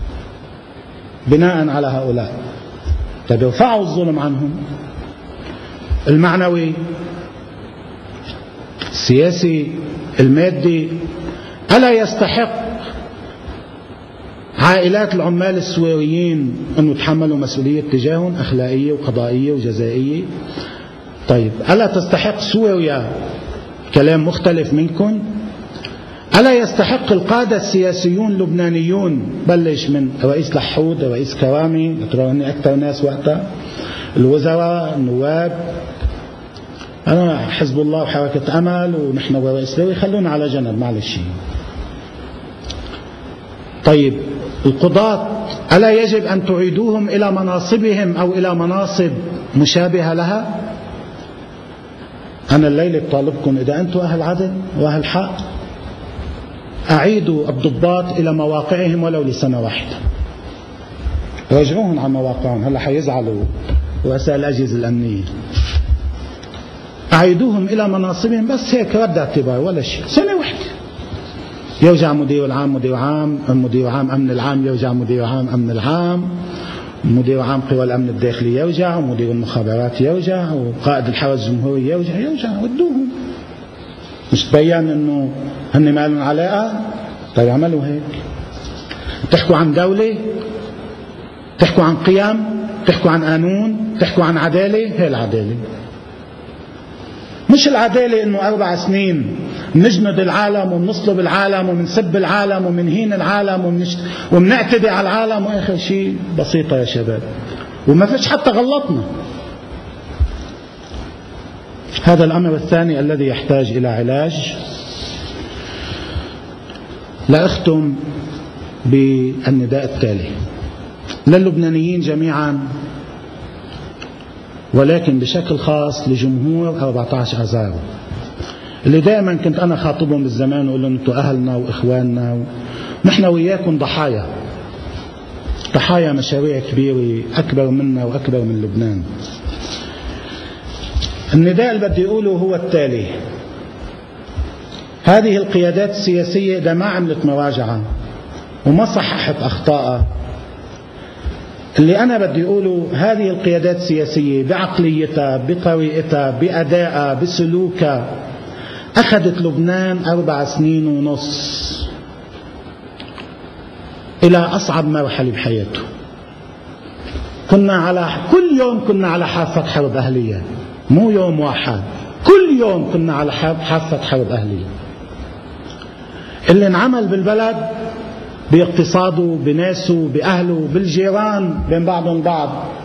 بناء على هؤلاء، طيب ارفعوا الظلم عنهم. المعنوي، السياسي، المادي، ألا يستحق عائلات العمال السوريين أن يتحملوا مسؤولية تجاههم أخلاقية وقضائية وجزائية؟ طيب ألا تستحق سوريا كلام مختلف منكم؟ ألا يستحق القادة السياسيون اللبنانيون، بلش من رئيس لحود، رئيس كرامي، تروني أكثر ناس وقتها، الوزراء، النواب، أنا حزب الله وحركة أمل ونحن ورئيس لوي، خلونا على جنب معلش. طيب القضاة ألا يجب أن تعيدوهم إلى مناصبهم أو إلى مناصب مشابهة لها؟ أنا الليلة طالبكم إذا أنتم أهل عدل وأهل حق أعيدوا الضباط إلى مواقعهم ولو لسنة واحدة، رجعوهم عن مواقعهم. هلا حيزعلوا رؤساء الأجهزة الأمنية، أعيدوهم إلى مناصبهم بس هيك رد اعتبار ولا شيء، سنة واحدة. يرجع مدير العام مدير عام أمن العام، يرجع مدير عام أمن العام، مدير عام قوى الأمن الداخلي يرجع، ومدير المخابرات يرجع، وقائد الحرس الجمهوري يرجع ودوهم. مش تبين انه هن ما لهم علاقة؟ طيب عملوا هيك. تحكوا عن دولة، تحكوا عن قيم، تحكوا عن قانون، تحكوا عن عدالة. هي العدالة، مش العدالة انه 4 سنين نجند العالم ومنصلب العالم ومنسب العالم ومنهين العالم ومنعتدي على العالم، واخر شيء بسيطة يا شباب وما فيش حتى غلطنا. هذا الأمر الثاني الذي يحتاج إلى علاج. لا أختم بالنداء التالي للبنانيين جميعا، ولكن بشكل خاص لجمهور 14 آذار اللي دائما كنت أنا خاطبهم بالزمان وأقول لهم أنتم أهلنا وإخواننا، نحن وياكم ضحايا مشاريع كبيرة أكبر منا وأكبر من لبنان. النداء اللي بدي أقوله هو التالي: هذه القيادات السياسية إذا ما عملت مراجعة وما صححت أخطاءها اللي أنا بدي أقوله هذه القيادات السياسية بعقليتها بطريقتها بأدائها بسلوكها أخذت لبنان 4 سنين ونص إلى أصعب مرحلة بحياته. كل يوم كنا على حافة حرب أهلية، مو يوم واحد، كل يوم كنا على حافة حرب أهلية. اللي انعمل بالبلد باقتصاده بناسه بأهله بالجيران بين بعضهم بعض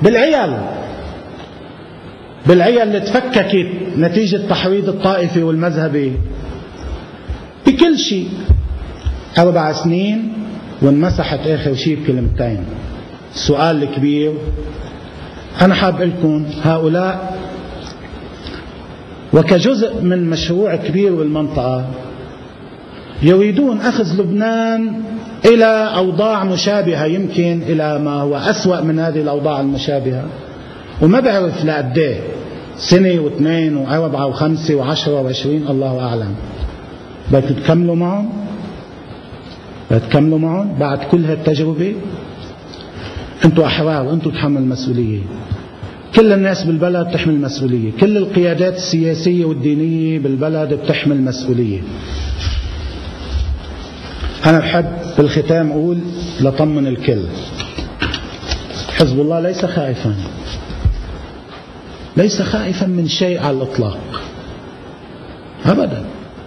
بالعيال اللي تفككت نتيجة تحريض الطائفي والمذهبي بكل شيء. 4 سنين وانمسحت آخر شيء بكلمتين. السؤال الكبير أنا حاب لكم هؤلاء وكجزء من مشروع كبير بالمنطقة يريدون أخذ لبنان إلى أوضاع مشابهة، يمكن إلى ما هو أسوأ من هذه الأوضاع المشابهة، وما بعرف لقديه، سنة واثنين وأربعة وخمسة وعشرة وعشرين، الله أعلم. بدكم تكملوا معهم بعد كل هالتجربة؟ أنتم أحرار وأنتم تحمل المسؤولية. كل الناس بالبلد تحمل مسؤولية، كل القيادات السياسية والدينية بالبلد بتحمل مسؤولية. أنا بحب بالختام أقول لطمن الكل، حزب الله ليس خائفا من شيء على الإطلاق أبدا.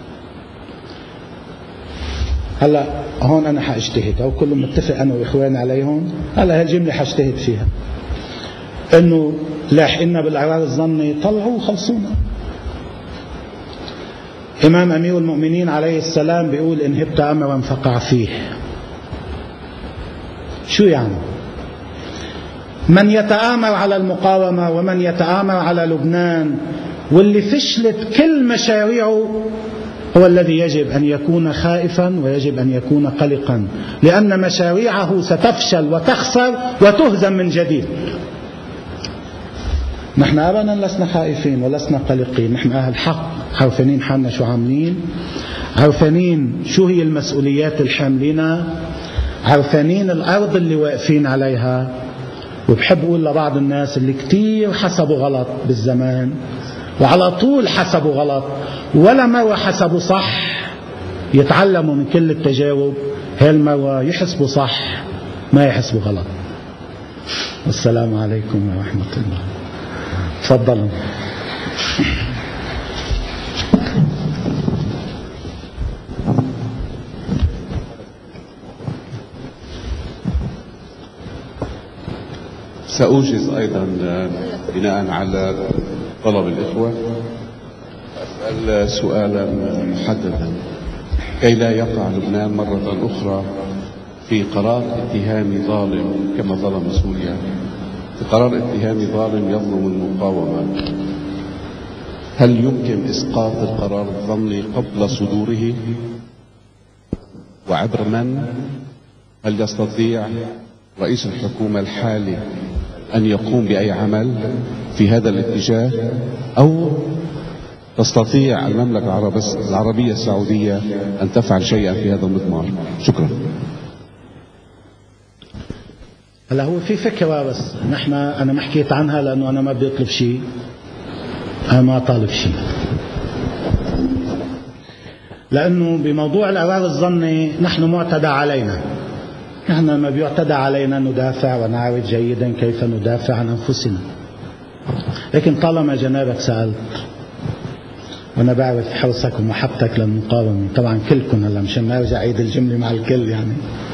هلا هون أنا حاجتهد، أو كل متفق أنا وإخواني عليهم، هلا هالجملة حاجتهد فيها، إنه لاحقنا بالأعراض الظني طلعوا وخلصونا. إمام أمير المؤمنين عليه السلام بيقول إن هبت أمرا فقع فيه. شو يعني؟ من يتآمر على المقاومة ومن يتآمر على لبنان واللي فشلت كل مشاريعه هو الذي يجب أن يكون خائفا ويجب أن يكون قلقا، لأن مشاريعه ستفشل وتخسر وتهزم من جديد. نحن أبدا لسنا خائفين ولسنا قلقين، نحن أهل حق، عارفين حالنا شو عاملين، عارفين شو هي المسؤوليات الحاملينها، عارفين الأرض اللي واقفين عليها. وبحب أقول لبعض الناس اللي كتير حسبوا غلط بالزمان وعلى طول حسبوا غلط ولا مرة حسبوا صح، يتعلموا من كل التجارب، هالمرة يحسبوا صح ما يحسبوا غلط. والسلام عليكم ورحمة الله. تفضلوا. سأوجز أيضا بناء على طلب الإخوة أسأل سؤالا محددا كي لا يقع لبنان مرة أخرى في قرار اتهامي ظالم كما ظلم سوريا، في قرار اتهامي ظالم يظلم المقاومة. هل يمكن إسقاط القرار الظني قبل صدوره وعبر من؟ هل يستطيع رئيس الحكومة الحالي أن يقوم بأي عمل في هذا الاتجاه، أو تستطيع المملكة العربية السعودية أن تفعل شيئا في هذا المضمار؟ شكرا. هلا هو في فكرة، بس أنا ما حكيت عنها لأنه أنا ما بدي أطلب شيء، أنا ما طالب شيء، لأنه بموضوع القرار الظني نحن معتدى علينا. نحن لما بيعتدى علينا ندافع ونعرف جيدا كيف ندافع عن أنفسنا. لكن طالما جنابك سألت، وأنا بعرف حرصك ومحبتك للمقاومة طبعا كلكم، هلا مشان ما أرجع أعيد الجملة مع الكل، يعني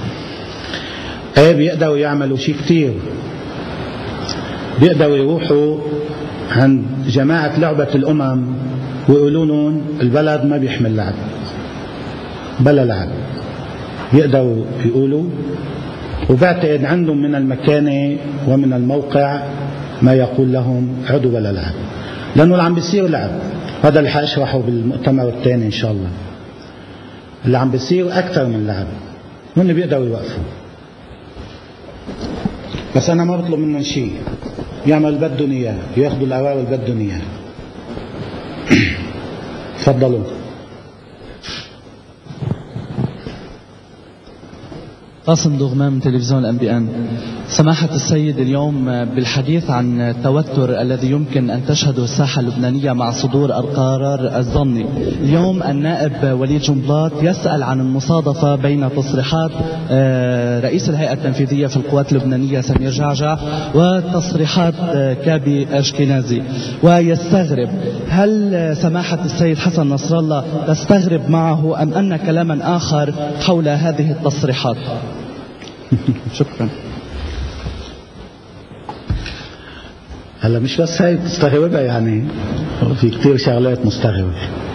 بيقدروا يعملوا شيء كتير. بيقدروا يروحوا عند جماعة لعبة الأمم ويقولوا لهم البلد ما بيحمل لعب بلا لعب، يقدروا يقولوا، وبعتقد عندهم من المكانة ومن الموقع ما يقول لهم عدوا بلا لعب، لأنه اللي عم بيصير لعب. هذا اللي حأشرحه بالمؤتمر الثاني إن شاء الله. اللي عم بيصير أكثر من لعب، هن بيقدروا يوقفوا. بس أنا ما بطلب منهم شيء، يعمل اللي بدهم إياه، ياخذوا القرار اللي بدهم إياه. تفضلوا. قاسم دوغمان من تلفزيون الأنبيان. سماحة السيد، اليوم بالحديث عن التوتر الذي يمكن أن تشهده الساحة اللبنانية مع صدور القرار الظني، اليوم النائب وليد جنبلاط يسأل عن المصادفة بين تصريحات رئيس الهيئة التنفيذية في القوات اللبنانية سمير جعجع وتصريحات كابي أشكنازي، ويستغرب هل سماحة السيد حسن نصر الله تستغرب معه أم أن كلاما آخر حول هذه التصريحات؟ شكرا. هلا مش بس هاي بتستغربها، يعني في كتير شغلات مستغربة.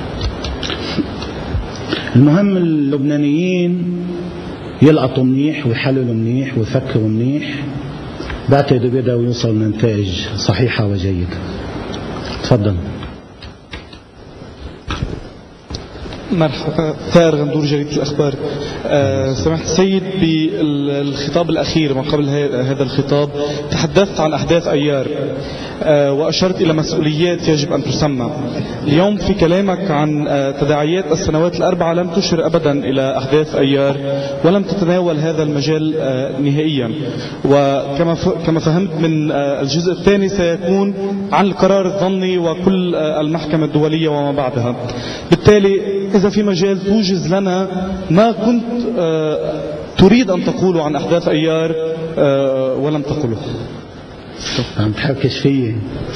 المهم اللبنانيين يلقطوا منيح ويحللوا منيح ويفكروا منيح، بعتقدوا بيقدروا يوصلوا لنتائج صحيحة وجيدة. تفضل. مرحبا، ثائر غندور جريدة الأخبار. سماحة السيد، بالخطاب الأخير ما قبل هذا الخطاب تحدثت عن أحداث أيار وأشرت إلى مسؤوليات يجب أن تسمى. اليوم في كلامك عن تداعيات السنوات الأربعة لم تشر أبدا إلى أحداث أيار ولم تتناول هذا المجال نهائيا، وكما فهمت من الجزء الثاني سيكون عن القرار الظني وكل المحكمة الدولية وما بعدها. بالتالي إذا في مجال توجز لنا ما كنت تريد أن تقوله عن أحداث أيار ولم تقوله. عم تحكش فيي.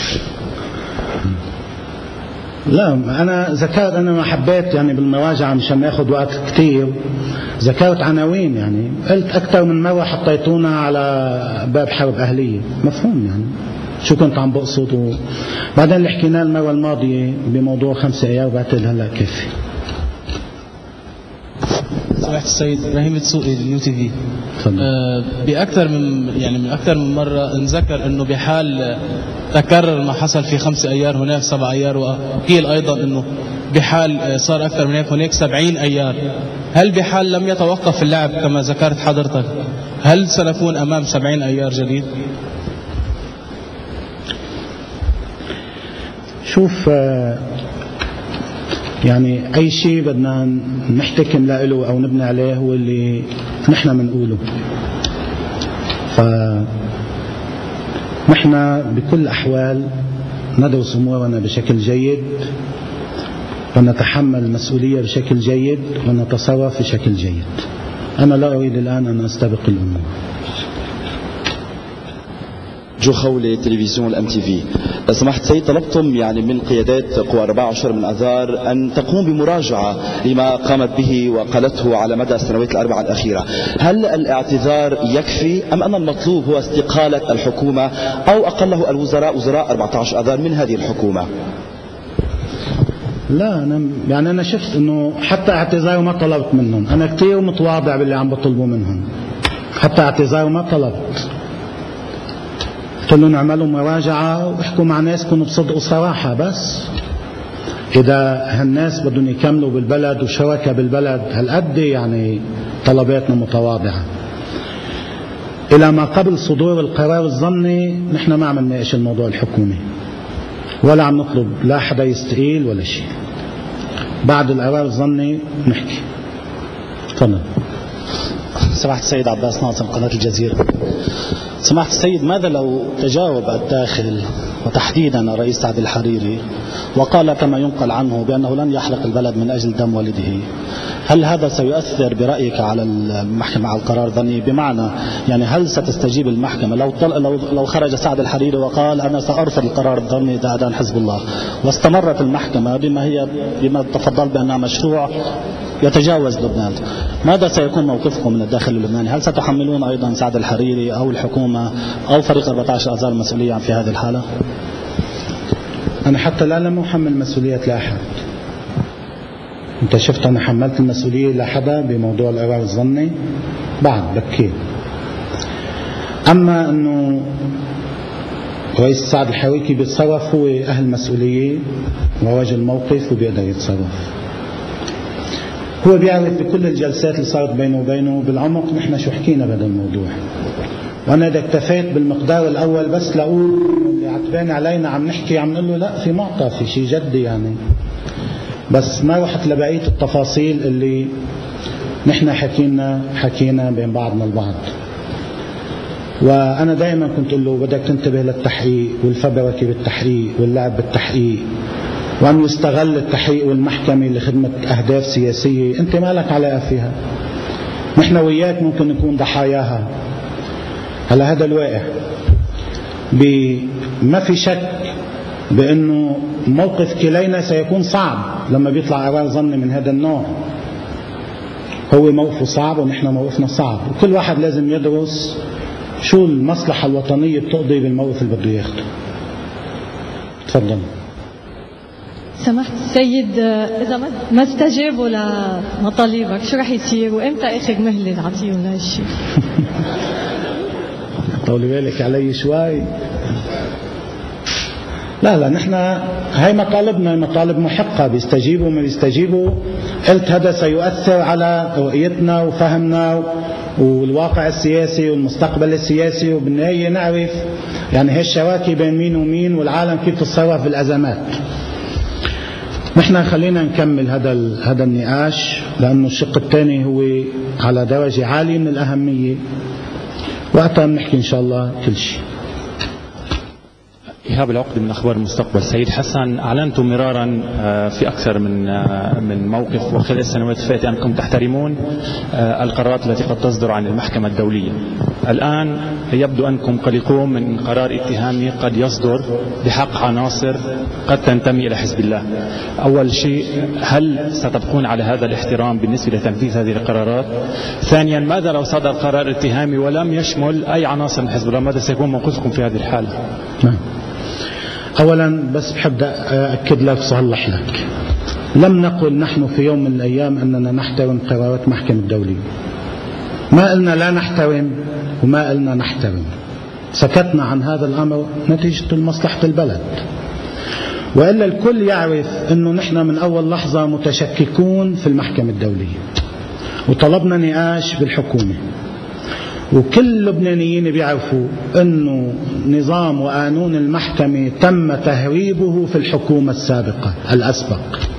لا أنا ذكرت، أنا ما حبيت يعني بالمراجعة مشان ناخذ وقت كتير، ذكرت عناوين، يعني قلت أكثر من مرة حطيتونا على باب حرب أهلية، مفهوم يعني شو كنت عم بقصد. بعدين اللي حكيناه المرة الماضية بموضوع 5 أيار بعتقد هلا كافي. سماحة السيد، إبراهيم الدسوقي اليو تي في. بأكثر من أكثر من مرة انذكر إنه بحال تكرر ما حصل في 5 أيار هناك 7 أيار، وقيل أيضا إنه بحال صار أكثر من هناك 70 أيار. هل بحال لم يتوقف اللعب كما ذكرت حضرتك، هل سنكون أمام 70 أيار جديد؟ شوف، يعني أي شيء بدنا نحتكم له أو نبني عليه هو اللي نحن منقوله. فنحن بكل الأحوال ندرس أمورنا بشكل جيد ونتحمل المسؤولية بشكل جيد ونتصرف بشكل جيد. أنا لا أريد الآن أن أستبق الأمور. جو خولي، تلفزيون الام تي في. سماحة السيد، طلبتم يعني من قيادات قوى 14 من آذار أن تقوم بمراجعة لما قامت به وقالته على مدى السنوات الأربعة الأخيرة. هل الاعتذار يكفي أم أن المطلوب هو استقالة الحكومة أو أقله وزراء 14 آذار من هذه الحكومة؟ لا، أنا شفت أنه حتى اعتذار ما طلبت منهم. أنا كتير متواضع باللي عم بطلبوا منهم، حتى اعتذار ما طلبت. قلت لهم اعملوا مراجعة واحكوا مع ناس كونوا بصدق وصراحة. بس إذا هالناس بدهم يكملوا بالبلد وشركة بالبلد، هالقد يعني طلباتنا متواضعة. إلى ما قبل صدور القرار الظني نحن ما عم نناقش الموضوع الحكومي ولا عم نطلب لا حدا يستقيل ولا شيء. بعد القرار الظني نحكي. تفضل. سماحة السيد عباس ناصر، قناة الجزيرة. سماحة السيد، ماذا لو تجاوب الداخل وتحديدا الرئيس سعد الحريري وقال كما ينقل عنه بأنه لن يحرق البلد من أجل دم والده؟ هل هذا سيؤثر برأيك على المحكمة على القرار الظني؟ بمعنى يعني هل ستستجيب المحكمة لو خرج سعد الحريري وقال أنا سأرفض القرار الظني دعاء حزب الله، واستمرت المحكمة بما تفضل بأنها مشروع يتجاوز لبنان؟ ماذا سيكون موقفكم من الداخل اللبناني؟ هل ستحملون أيضا سعد الحريري أو الحكومة أو فريق 14 آذار المسؤولية في هذه الحالة؟ أنا حتى الآن لم أحمل مسؤولية لأحد. أنت شفت أنا حملت المسؤولية لحدا بموضوع القرار الظني؟ بعد بكير. أما أنه رئيس سعد الحريري بيتصرف، هو أهل مسؤولية ورجل موقف وبيقدر يتصرف. هو بيعرف بكل الجلسات اللي صارت بينه وبينه بالعمق نحن شو حكينا بهذا الموضوع. وأنا إذا اكتفيت بالمقدار الأول بس لأقول اللي عتبان علينا عم نحكي، عم نقول له لا، في معطى، في شيء جدي يعني. بس ما رحت لبقية التفاصيل اللي نحن حكينا بين بعضنا البعض. وأنا دائما كنت أقول له بدك تنتبه للتحقيق والفبركة بالتحقيق واللعب بالتحقيق، وأن يستغل التحقيق والمحكمة لخدمة أهداف سياسية أنت ما لك علاقة فيها. نحن وياك ممكن نكون ضحاياها. على هذا الواقع ما في شك بأنه موقف كلينا سيكون صعب لما بيطلع قرار ظني من هذا النوع. هو موقفه صعب ونحن موقفنا صعب، وكل واحد لازم يدرس شو المصلحة الوطنية بتقضي بالموقف اللي بده ياخده. تفضل. سمحت السيد، إذا ما استجابوا لمطالبك شو رح يصير وإمتى آخر مهلة تعطيهم لهالشيء؟ طولي بالك علي شوي. لا نحن هاي مطالبنا مطالب محقة، بيستجيبوا ما بيستجيبوا. قلت هذا سيؤثر على رؤيتنا وفهمنا والواقع السياسي والمستقبل السياسي، وبالنهاية نعرف يعني هالشواكي بين مين ومين والعالم كيف تتصرف بالأزمات. نحن خلينا نكمل هذا النقاش، لأنه الشق الثاني هو على درجة عالية من الأهمية، وقتها بنحكي إن شاء الله كل شيء. إيهاب العقد من أخبار المستقبل. سيد حسن، أعلنتم مرارا في أكثر من موقف وخلال السنوات الفاتحة أنكم تحترمون القرارات التي قد تصدر عن المحكمة الدولية. الآن يبدو أنكم قلقون من قرار اتهامي قد يصدر بحق عناصر قد تنتمي إلى حزب الله. أول شيء، هل ستبقون على هذا الاحترام بالنسبة لتنفيذ هذه القرارات؟ ثانيا، ماذا لو صدر قرار اتهامي ولم يشمل أي عناصر من حزب الله؟ ماذا سيكون موقفكم في هذه الحالة؟ أولا بس بحب أكد لك وصلح لك، لم نقل نحن في يوم من الأيام أننا نحترم قرارات محكمة الدولية. ما قلنا لا نحترم وما قلنا نحترم، سكتنا عن هذا الأمر نتيجة مصلحة البلد. وإلا الكل يعرف أنه نحن من أول لحظة متشككون في المحكمة الدولية، وطلبنا نقاش بالحكومة، وكل اللبنانيين بيعرفوا أنه نظام وقانون المحكمة تم تهريبه في الحكومة الأسبق،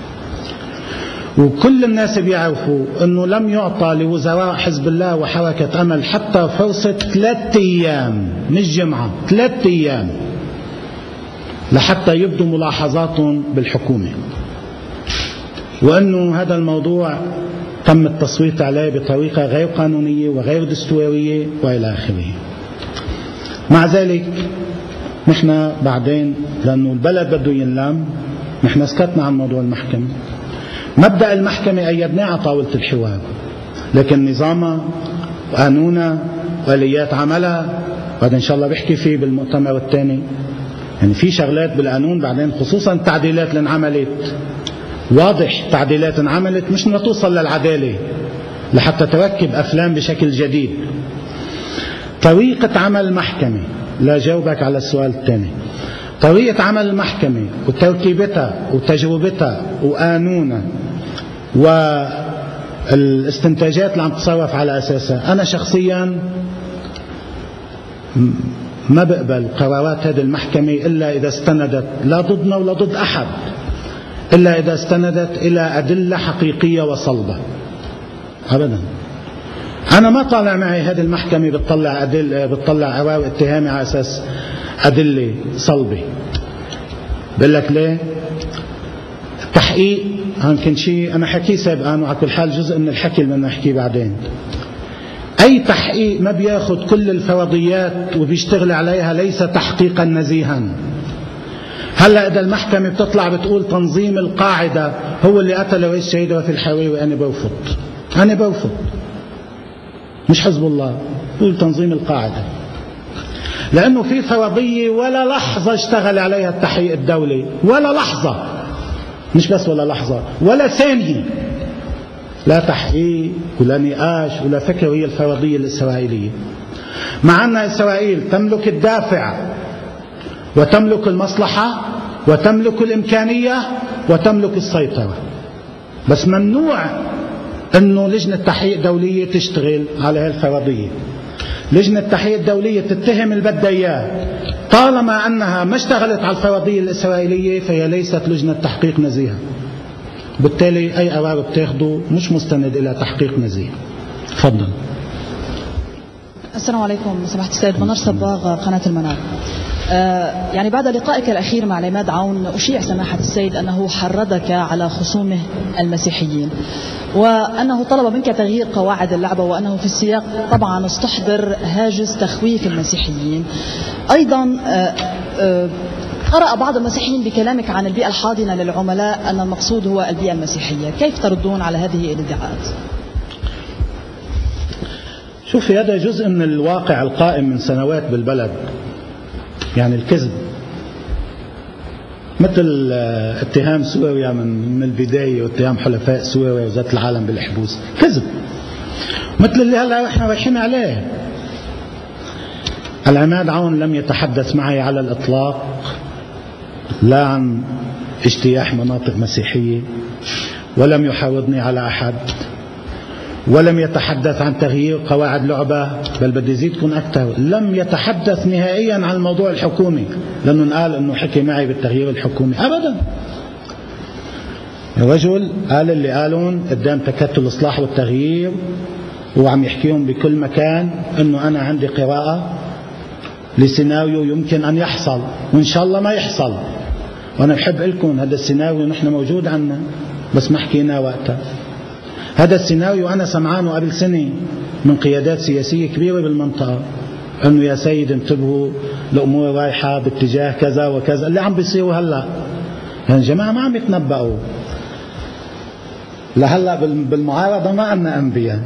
وكل الناس بيعرفوا أنه لم يعطى لوزراء حزب الله وحركة أمل حتى فرصة 3 أيام مش جمعة، 3 أيام لحتى يبدوا ملاحظاتهم بالحكومة، وأنه هذا الموضوع تم التصويت عليه بطريقة غير قانونية وغير دستورية وإلى آخره. مع ذلك نحن بعدين لأنه البلد بده ينلم نحن سكتنا عن موضوع المحكمة. مبدأ المحكمة أيدناه على طاولة الحوار، لكن نظامها وقانونها وآليات عملها وهذا إن شاء الله بحكي فيه بالمؤتمر الثاني. يعني في شغلات بالقانون بعدين، خصوصا التعديلات اللي انعملت، واضح تعديلات انعملت مش توصل للعدالة لحتى تركب أفلام بشكل جديد. طريقة عمل المحكمة، لا جاوبك على السؤال الثاني، طريقة عمل المحكمة وتركيبتها وتجربتها وقانونها والاستنتاجات اللي عم تصرف على أساسها، أنا شخصيا ما بقبل قرارات هذه المحكمة إلا إذا استندت لا ضدنا ولا ضد أحد، إلا إذا استندت إلى أدلة حقيقية وصلبة. أبدا أنا ما طالع معي هذه المحكمة بتطلع قرار اتهامي على أساس أدلة صلبة. بقول لك ليه؟ التحقيق هنكن شيء أنا حكيه سابقا، وعلى كل حال جزء من الحكي اللي بدنا نحكيه بعدين. أي تحقيق ما بياخد كل الفرضيات وبيشتغل عليها ليس تحقيقا نزيها. هلا إذا المحكمة بتطلع بتقول تنظيم القاعدة هو اللي قتل رئيس الشهيد وفي الحريري، أنا برفض، مش حزب الله، بقول تنظيم القاعدة، لأنه في فرضية ولا لحظة اشتغل عليها التحقيق الدولي، ولا لحظة، مش بس ولا لحظة، ولا ثانية، لا تحقيق ولا نقاش ولا فكر. هي الفرضية الإسرائيلية، مع أن إسرائيل تملك الدافع وتملك المصلحة وتملك الإمكانية وتملك السيطرة، بس ممنوع أنه لجنة تحقيق دولية تشتغل على هالفرضية. لجنة تحقيق دولية تتهم اللي بدها إياه، طالما أنها ما اشتغلت على الفرضية الإسرائيلية فهي ليست لجنة تحقيق نزيهة. بالتالي أي قرار بتاخده مش مستند إلى تحقيق نزيه. تفضل. السلام عليكم سماحة السيد. منار صباغ، قناة المنار. يعني بعد لقائك الأخير مع العماد عون أشيع سماحة السيد أنه حرضك على خصومه المسيحيين، وأنه طلب منك تغيير قواعد اللعبة، وأنه في السياق طبعا استحضر هاجس تخويف المسيحيين. أيضا قرأ بعض المسيحيين بكلامك عن البيئة الحاضنة للعملاء أن المقصود هو البيئة المسيحية، كيف تردون على هذه الادعاءات؟ شوفي، هذا جزء من الواقع القائم من سنوات بالبلد، يعني الكذب، مثل اتهام سوريا من البداية واتهام حلفاء سوريا وذات العالم بالحبوس، كذب مثل اللي هلا احنا رايحين عليه. العماد عون لم يتحدث معي على الإطلاق لا عن اجتياح مناطق مسيحية، ولم يحاوضني على أحد، ولم يتحدث عن تغيير قواعد لعبة، بل بدي أزيدكم أكثر، لم يتحدث نهائيا عن الموضوع الحكومي، لأنه قال أنه حكي معي بالتغيير الحكومي، أبدا. الرجل قال اللي قالون قدام تكتل الإصلاح والتغيير وعم يحكيهم بكل مكان أنه أنا عندي قراءة لسيناريو يمكن أن يحصل وإن شاء الله ما يحصل، وأنا بحب لكم هذا السيناريو نحن موجود عنا بس ما حكينا وقتها. هذا السيناريو أنا سمعانه قبل سنة من قيادات سياسية كبيرة بالمنطقة، أنه يا سيد انتبهوا الأمور رايحة باتجاه كذا وكذا، اللي عم بيصيروا هلأ يعني جماعة ما عم يتنبأوا لهلأ بالمعارضة، ما عنا أنبياء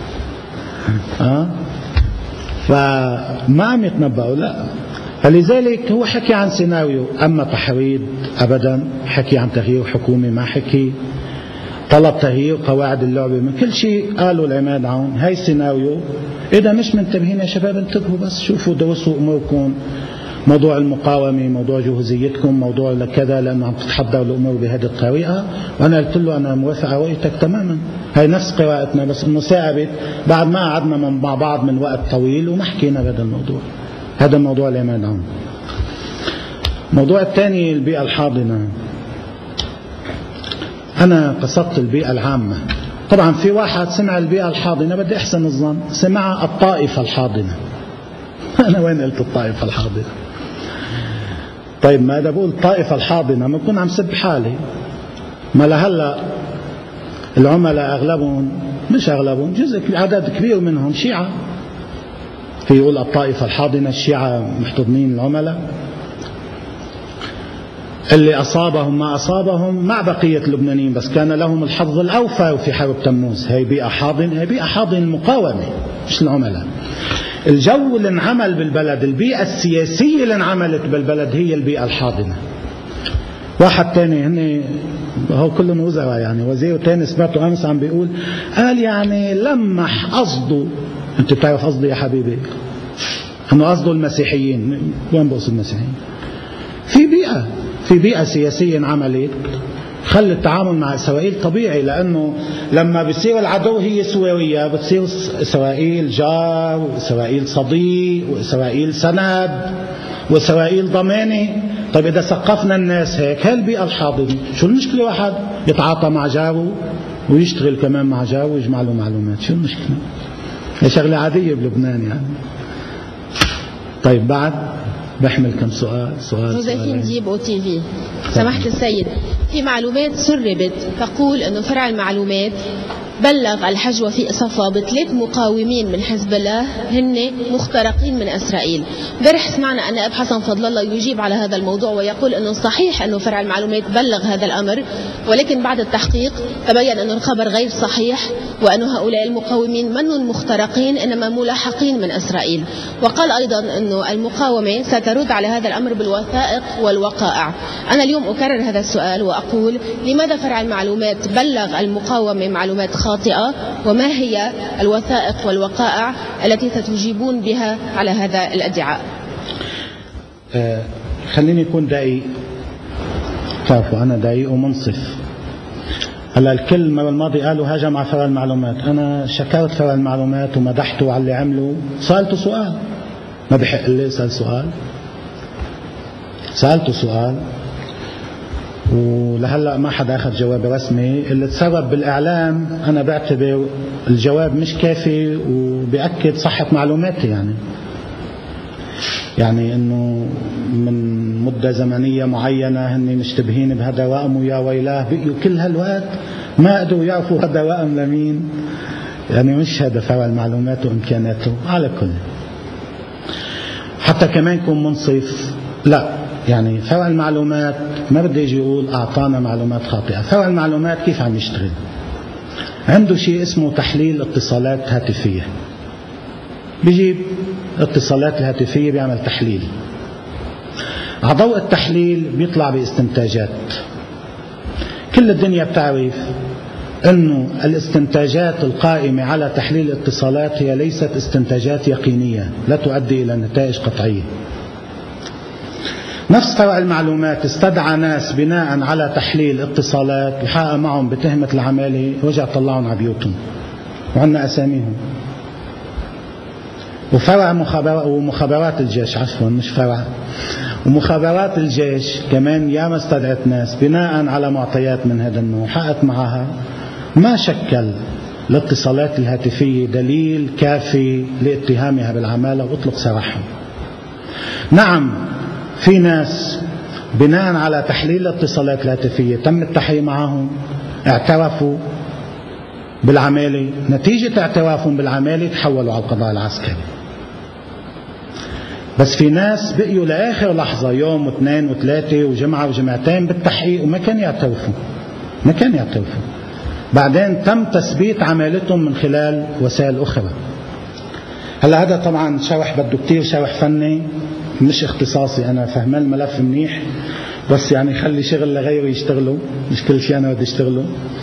فما عم يتنبأوا، لا. فلذلك هو حكي عن سيناريو، أما تحريض أبدا، حكي عن تغيير حكومي ما حكي، طلب تغيير قواعد اللعبة، من كل شيء قالوا العماد عون هاي السيناريو. إذا مش منتبهين يا شباب انتبهوا، بس شوفوا درسوا أموركم، موضوع المقاومة، موضوع جهوزيتكم، موضوع كذا، لأنه عم تتحضر الأمور بهذه الطريقة. وأنا قلت له أنا موافق على رؤيتك تماما، هاي نفس قراءتنا، بس إنه ثابت بعد ما قعدنا مع بعض من وقت طويل وما حكينا بهذا الموضوع. هذا موضوع العماد عون. الموضوع الثاني البيئة الحاضنة، أنا قصدت البيئة العامة. طبعا في واحد سمع البيئة الحاضنة، بدي أحسن الظن سمع الطائفة الحاضنة. أنا وين قلت الطائفة الحاضنة؟ طيب ما إذا بقول الطائفة الحاضنة ما بكون عم سب حالي، ما لهلا العملاء أغلبهم، مش أغلبهم، جزء عدد كبير منهم شيعة، في يقول الطائفة الحاضنة، الشيعة محتضنين العملاء، اللي أصابهم ما أصابهم مع بقية اللبنانيين، بس كان لهم الحظ الأوفر في حرب تموز. هي بيئة حاضنة، هي بيئة حاضنة المقاومة مش العملاء. الجو اللي انعمل بالبلد، البيئة السياسية اللي انعملت بالبلد هي البيئة الحاضنة. واحد تاني هني هو كلهم وزراء، يعني وزير تاني سمعته أمس عم بيقول، قال يعني لمح قصده، أنت بتعرف قصدي يا حبيبي، أنه قصده المسيحيين. وين بقصد المسيحيين؟ في بيئة سياسية انعملت خلي التعامل مع إسرائيل طبيعي، لأنه لما بيصير العدو هي سوريا بتصير إسرائيل جار، وإسرائيل صديق، وإسرائيل سند، وإسرائيل ضمانة. طيب إذا ثقفنا الناس هيك، هاي البيئة الحاضنة. شو المشكلة واحد يتعاطى مع جاره ويشتغل كمان مع جاره ويجمع له معلومات؟ شو المشكلة؟ هي شغلة عادية بلبنان يعني. طيب بعد بحمل كم سؤال. جوزيفين ديب أو تي في. سماحة السيد، في معلومات سربت تقول أنه فرع المعلومات بلغ الحجوة في صفا ب3 مقاومين من حزب الله هن مخترقين من إسرائيل. امبارح سمعنا أن أب حسن فضل الله يجيب على هذا الموضوع ويقول أنه صحيح أنه فرع المعلومات بلغ هذا الأمر، ولكن بعد التحقيق تبين أن الخبر غير صحيح، وأن هؤلاء المقاومين منهم مخترقين إنما ملاحقين من إسرائيل. وقال أيضا أنه المقاومة سترد على هذا الأمر بالوثائق والوقائع. أنا اليوم أكرر هذا السؤال وأقول لماذا فرع المعلومات بلغ المقاومة معلومات خاطئة، وما هي الوثائق والوقائع التي ستجيبون بها على هذا الادعاء؟ خليني أكون دقيق، تعرفوا أنا دقيق ومنصف. هلا الكل المرة الماضية قالوا هاجم على فرع المعلومات، أنا شكرت فرع المعلومات ومدحته على اللي عمله، سألته سؤال، ما بحق لي أسأل سؤال، سألته سؤال ولهلا ما حدا اخذ جواب رسمي. اللي تسرب بالاعلام انا بعتبر الجواب مش كافي وبيأكد صحة معلوماتي، يعني انه من مدة زمنية معينة هن مشتبهين بهذا وقم ويا ويلاه بقيوا كل هالوقت ما قدروا يعرفوا هذا وقم لمين. يعني مش هذا فرع المعلومات وامكاناته. على كل حتى كمان يكون منصف، لا يعني فرع المعلومات ما بده يجي يقول اعطانا معلومات خاطئة. فرع المعلومات كيف عم يشتغل؟ عنده شيء اسمه تحليل اتصالات هاتفية، بيجيب اتصالات الهاتفية بيعمل تحليل، على ضوء التحليل بيطلع باستنتاجات. كل الدنيا بتعرف انه الاستنتاجات القائمة على تحليل الاتصالات هي ليست استنتاجات يقينية، لا تؤدي الى نتائج قطعية. نفس فرع المعلومات استدعى ناس بناء على تحليل اتصالات وحقق معهم بتهمة العمالة، رجع طلعهم على بيوتهم وعنا اساميهم. وفرع ومخابرات الجيش، عفوا مش فرع، ومخابرات الجيش كمان ياما استدعت ناس بناء على معطيات من هذا النوع، حققت معها ما شكل الاتصالات الهاتفية دليل كافي لاتهامها بالعمالة واطلق سراحهم. نعم في ناس بناء على تحليل الاتصالات الهاتفية تم التحقيق معهم، اعترفوا بالعمالة، نتيجة اعترافهم بالعمالة تحولوا على القضاء العسكري. بس في ناس بقيوا لآخر لحظة، يوم واثنين وثلاثة وجمعة وجمعتين بالتحقيق وما كان يعترفوا. بعدين تم تثبيت عمالتهم من خلال وسائل أخرى. هلا هذا طبعا شرح بده كتير شرح فني، مش اختصاصي، أنا فهمان الملف منيح، بس يعني خلي شغل لغيره يشتغلوا، مش كل شيء أنا بدي اشتغله.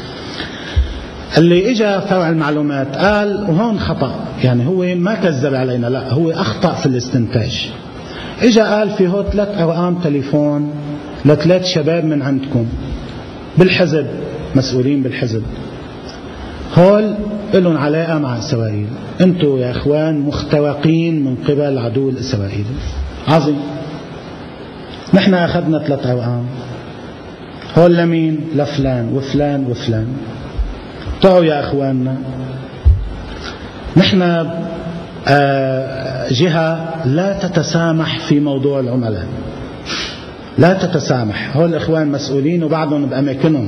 اللي اجى فرع المعلومات قال وهون خطأ، يعني هو ما كذب علينا، لا هو أخطأ في الاستنتاج. اجى قال في هو 3 أرقام تليفون ل3 شباب من عندكم بالحزب، مسؤولين بالحزب، هول لهم علاقة مع إسرائيل، انتوا يا اخوان مخترقين من قبل العدو الإسرائيلي. عظيم. نحن أخذنا 3 أرقام، هول لمين؟ لفلان وفلان وفلان. تعوا يا أخواننا، نحن جهة لا تتسامح في موضوع العملاء، لا تتسامح. هول الإخوان مسؤولين وبعضهم بأماكنهم،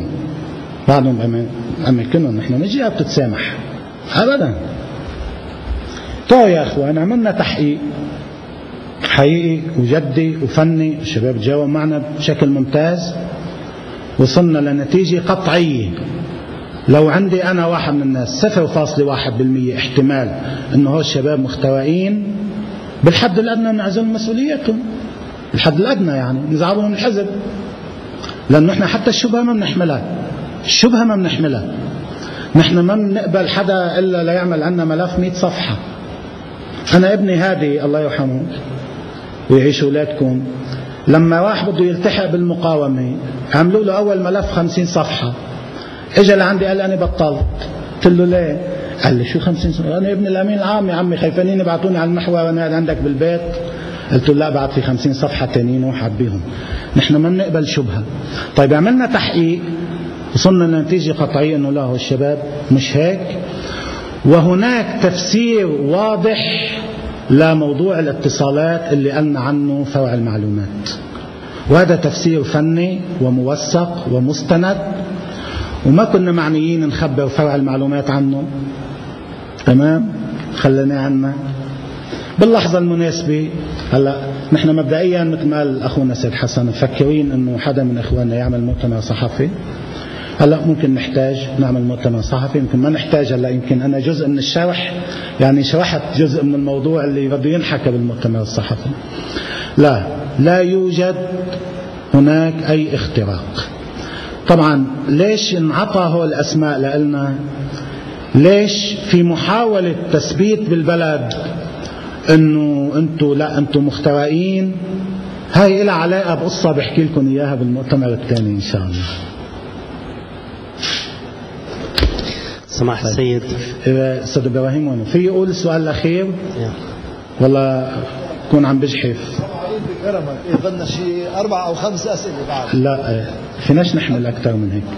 نحن مش جهة بتتسامح أبدا. تعوا يا أخوان، عملنا تحقيق حقيقي وجدي وفني، الشباب جاوبوا معنا بشكل ممتاز، وصلنا لنتيجة قطعية. لو عندي أنا واحد من الناس 0.1% احتمال أنه هو الشباب مخترقين، بالحد الأدنى نعزل مسؤوليتهم، بالحد الأدنى يعني نزعبهم من الحزب، لأنه نحن حتى الشبهة ما بنحملها. نحن ما بنقبل حدا إلا ليعمل عنا ملف 100 صفحة. أنا ابني هادي الله يرحمه ويعيش أولادكم، لما واحد بده يلتحق بالمقاومة عملوا له أول ملف 50 صفحة، اجى لعندي قال انا بطلت. قلت له ليه؟ قال لي شو 50 صفحة؟ انا ابن الامين العام يا عمي، خايفانين يبعثوني على المحور وانا قاعد عندك بالبيت. قلت له لا، بعت في 50 صفحة تانيين وحبيهم. نحن ما بنقبل شبهة. طيب عملنا تحقيق وصلنا لنتيجة قطعية انه لا، هو الشباب مش هيك، وهناك تفسير واضح لموضوع الاتصالات اللي قلنا عنه فرع المعلومات، وهذا تفسير فني وموثق ومستند، وما كنا معنيين نخبر فرع المعلومات عنه. تمام، خلينا عنا باللحظة المناسبة. هلا نحن مبدئيا مثل ما قال أخونا سيد حسن مفكرين أنه حدا من إخواننا يعمل مؤتمر صحفي. هلا ممكن نحتاج نعمل مؤتمر صحفي، يمكن ما نحتاج. هلا يمكن أنا جزء من الشرح، يعني شرحت جزء من الموضوع اللي بده ينحكى بالمؤتمر الصحفي. لا يوجد هناك أي اختراق. طبعا ليش انعطى هو الأسماء لنا؟ ليش في محاولة تثبيت بالبلد انه انتوا مخترقين؟ هاي لها علاقة بقصة بحكي لكم اياها بالمؤتمر الثاني ان شاء الله. سماحة السيد استاذ ابراهيم، وانا في يقول السؤال الاخير ولا كون عم بجحف؟ بكرمك يظن شيء 4 أو 5 أسئلة بعد. لا فيناش نحمل أكثر من هيك.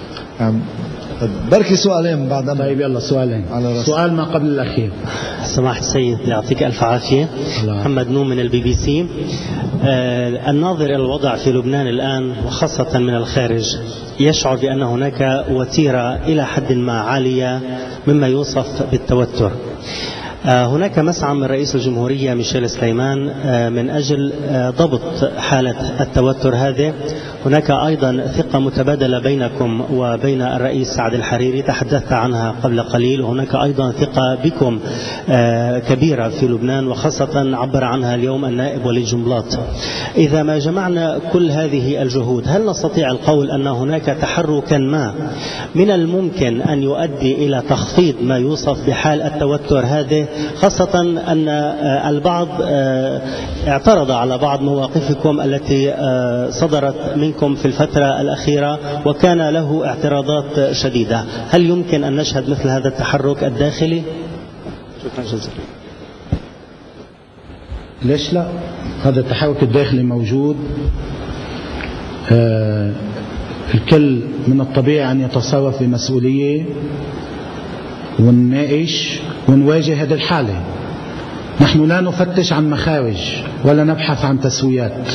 بركي سؤالين بعد. طيب يلا سؤالين. سؤال ما قبل الأخير. سماحة السيد يعطيك ألف عافية. محمد نوم من الBBC. الناظر إلى الوضع في لبنان الآن وخاصة من الخارج يشعر بأن هناك وتيرة إلى حد ما عالية مما يوصف بالتوتر. هناك مسعى من رئيس الجمهورية ميشيل سليمان من أجل ضبط حالة التوتر هذه. هناك أيضا ثقة متبادلة بينكم وبين الرئيس سعد الحريري تحدثت عنها قبل قليل. هناك أيضا ثقة بكم كبيرة في لبنان وخاصة عبر عنها اليوم النائب وليد جنبلاط. إذا ما جمعنا كل هذه الجهود هل نستطيع القول أن هناك تحركا ما من الممكن أن يؤدي إلى تخفيض ما يوصف بحال التوتر هذه، خاصة أن البعض اعترض على بعض مواقفكم التي صدرت منكم في الفترة الأخيرة وكان له اعتراضات شديدة؟ هل يمكن أن نشهد مثل هذا التحرك الداخلي؟ شكرا جزيلا. ليش لا؟ هذا التحرك الداخلي موجود. الكل من الطبيعي أن يتصرف بمسؤولية ونناقش ونواجه هذه الحالة. نحن لا نفتش عن مخارج ولا نبحث عن تسويات.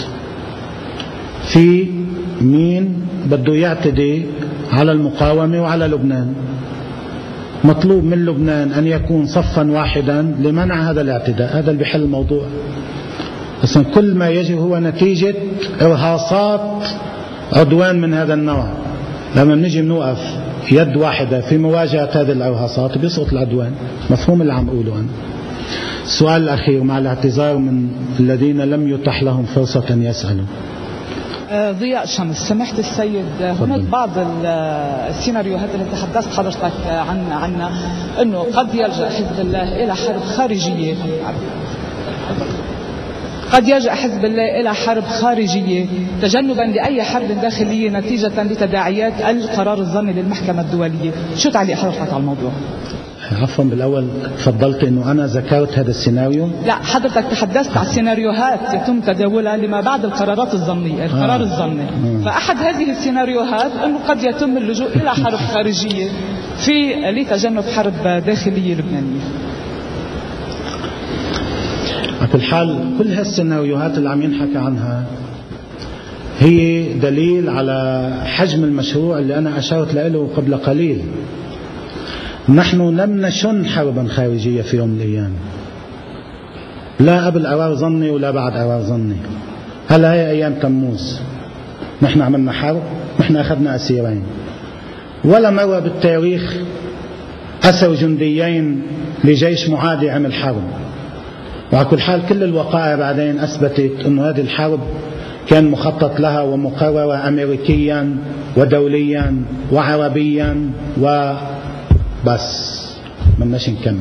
في مين بده يعتدي على المقاومة وعلى لبنان، مطلوب من لبنان أن يكون صفا واحدا لمنع هذا الاعتداء. هذا اللي بيحل الموضوع. أصلا كل ما يجي هو نتيجة إرهاصات عدوان من هذا النوع. لما نجي نوقف يد واحدة في مواجهة هذه الإرهاصات بيسقط العدوان. مفهوم اللي عم أقوله أنا. السؤال الأخير مع الاعتذار من الذين لم يتح لهم فرصة أن يسألوا. ضياء شمس. سمحت السيد، هناك بعض السيناريوهات التي تحدثت حضرتك عنها أنه قد يلجأ حزب الله إلى حرب خارجية، قد يلجأ حزب الله إلى حرب خارجية تجنبا لأي حرب داخلية نتيجة لتداعيات القرار الظني للمحكمة الدولية. شو تعليق حضرتك على الموضوع؟ عفوا بالأول تفضلت أنه أنا ذكرت هذا السيناريو. لا، حضرتك تحدثت عن سيناريوهات يتم تداولها لما بعد القرارات الظنية، القرار الظني. فأحد هذه السيناريوهات أنه قد يتم اللجوء إلى حرب خارجية لتجنب حرب داخلية لبنانية. على كل حال كل هالسيناريوهات اللي عم ينحكى عنها هي دليل على حجم المشروع اللي أنا أشرت له قبل قليل. نحن لم نشن حربا خارجية في يوم من الأيام، لا قبل قرار ظني ولا بعد قرار ظني. هلا هي أيام تموز نحن عملنا حرب، نحن أخذنا أسيرين. ولا مرة بالتاريخ أسر جنديين لجيش معادي عمل حرب. وعلى كل حال كل الوقائع بعدين أثبتت أنه هذه الحرب كان مخطط لها ومقررة أمريكيا ودوليا وعربيا وبس مناش نكمل.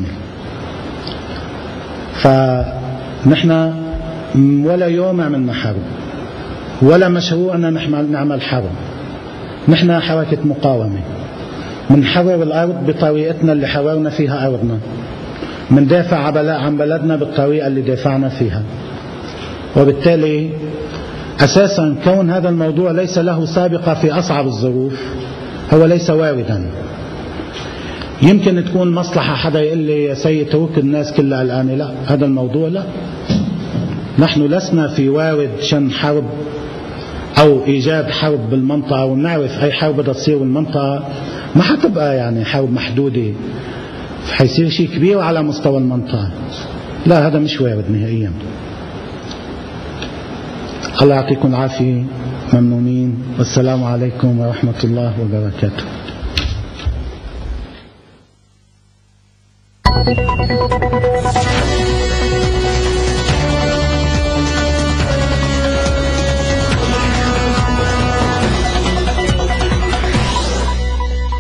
فنحن ولا يوم عملنا حرب ولا مشروع أن نعمل حرب. نحن حركة مقاومة، منحرر الأرض بطريقتنا اللي حررنا فيها أرضنا، مندافع عن بلدنا بالطريقة اللي دافعنا فيها. وبالتالي أساسا كون هذا الموضوع ليس له سابقة في أصعب الظروف هو ليس واردا. يمكن تكون مصلحة حدا يقول لي يا سيد ترك الناس كلها الآن، لا، هذا الموضوع لا. نحن لسنا في وارد شن حرب أو إيجاد حرب بالمنطقة، ونعرف أي حرب بدها تصير بالمنطقة ما حتبقى يعني حرب محدودة، حيصير شيء كبير على مستوى المنطقة. لا، هذا مش وارد نهائيا. الله يعطيكم العافية، ممنونين، والسلام عليكم ورحمة الله وبركاته.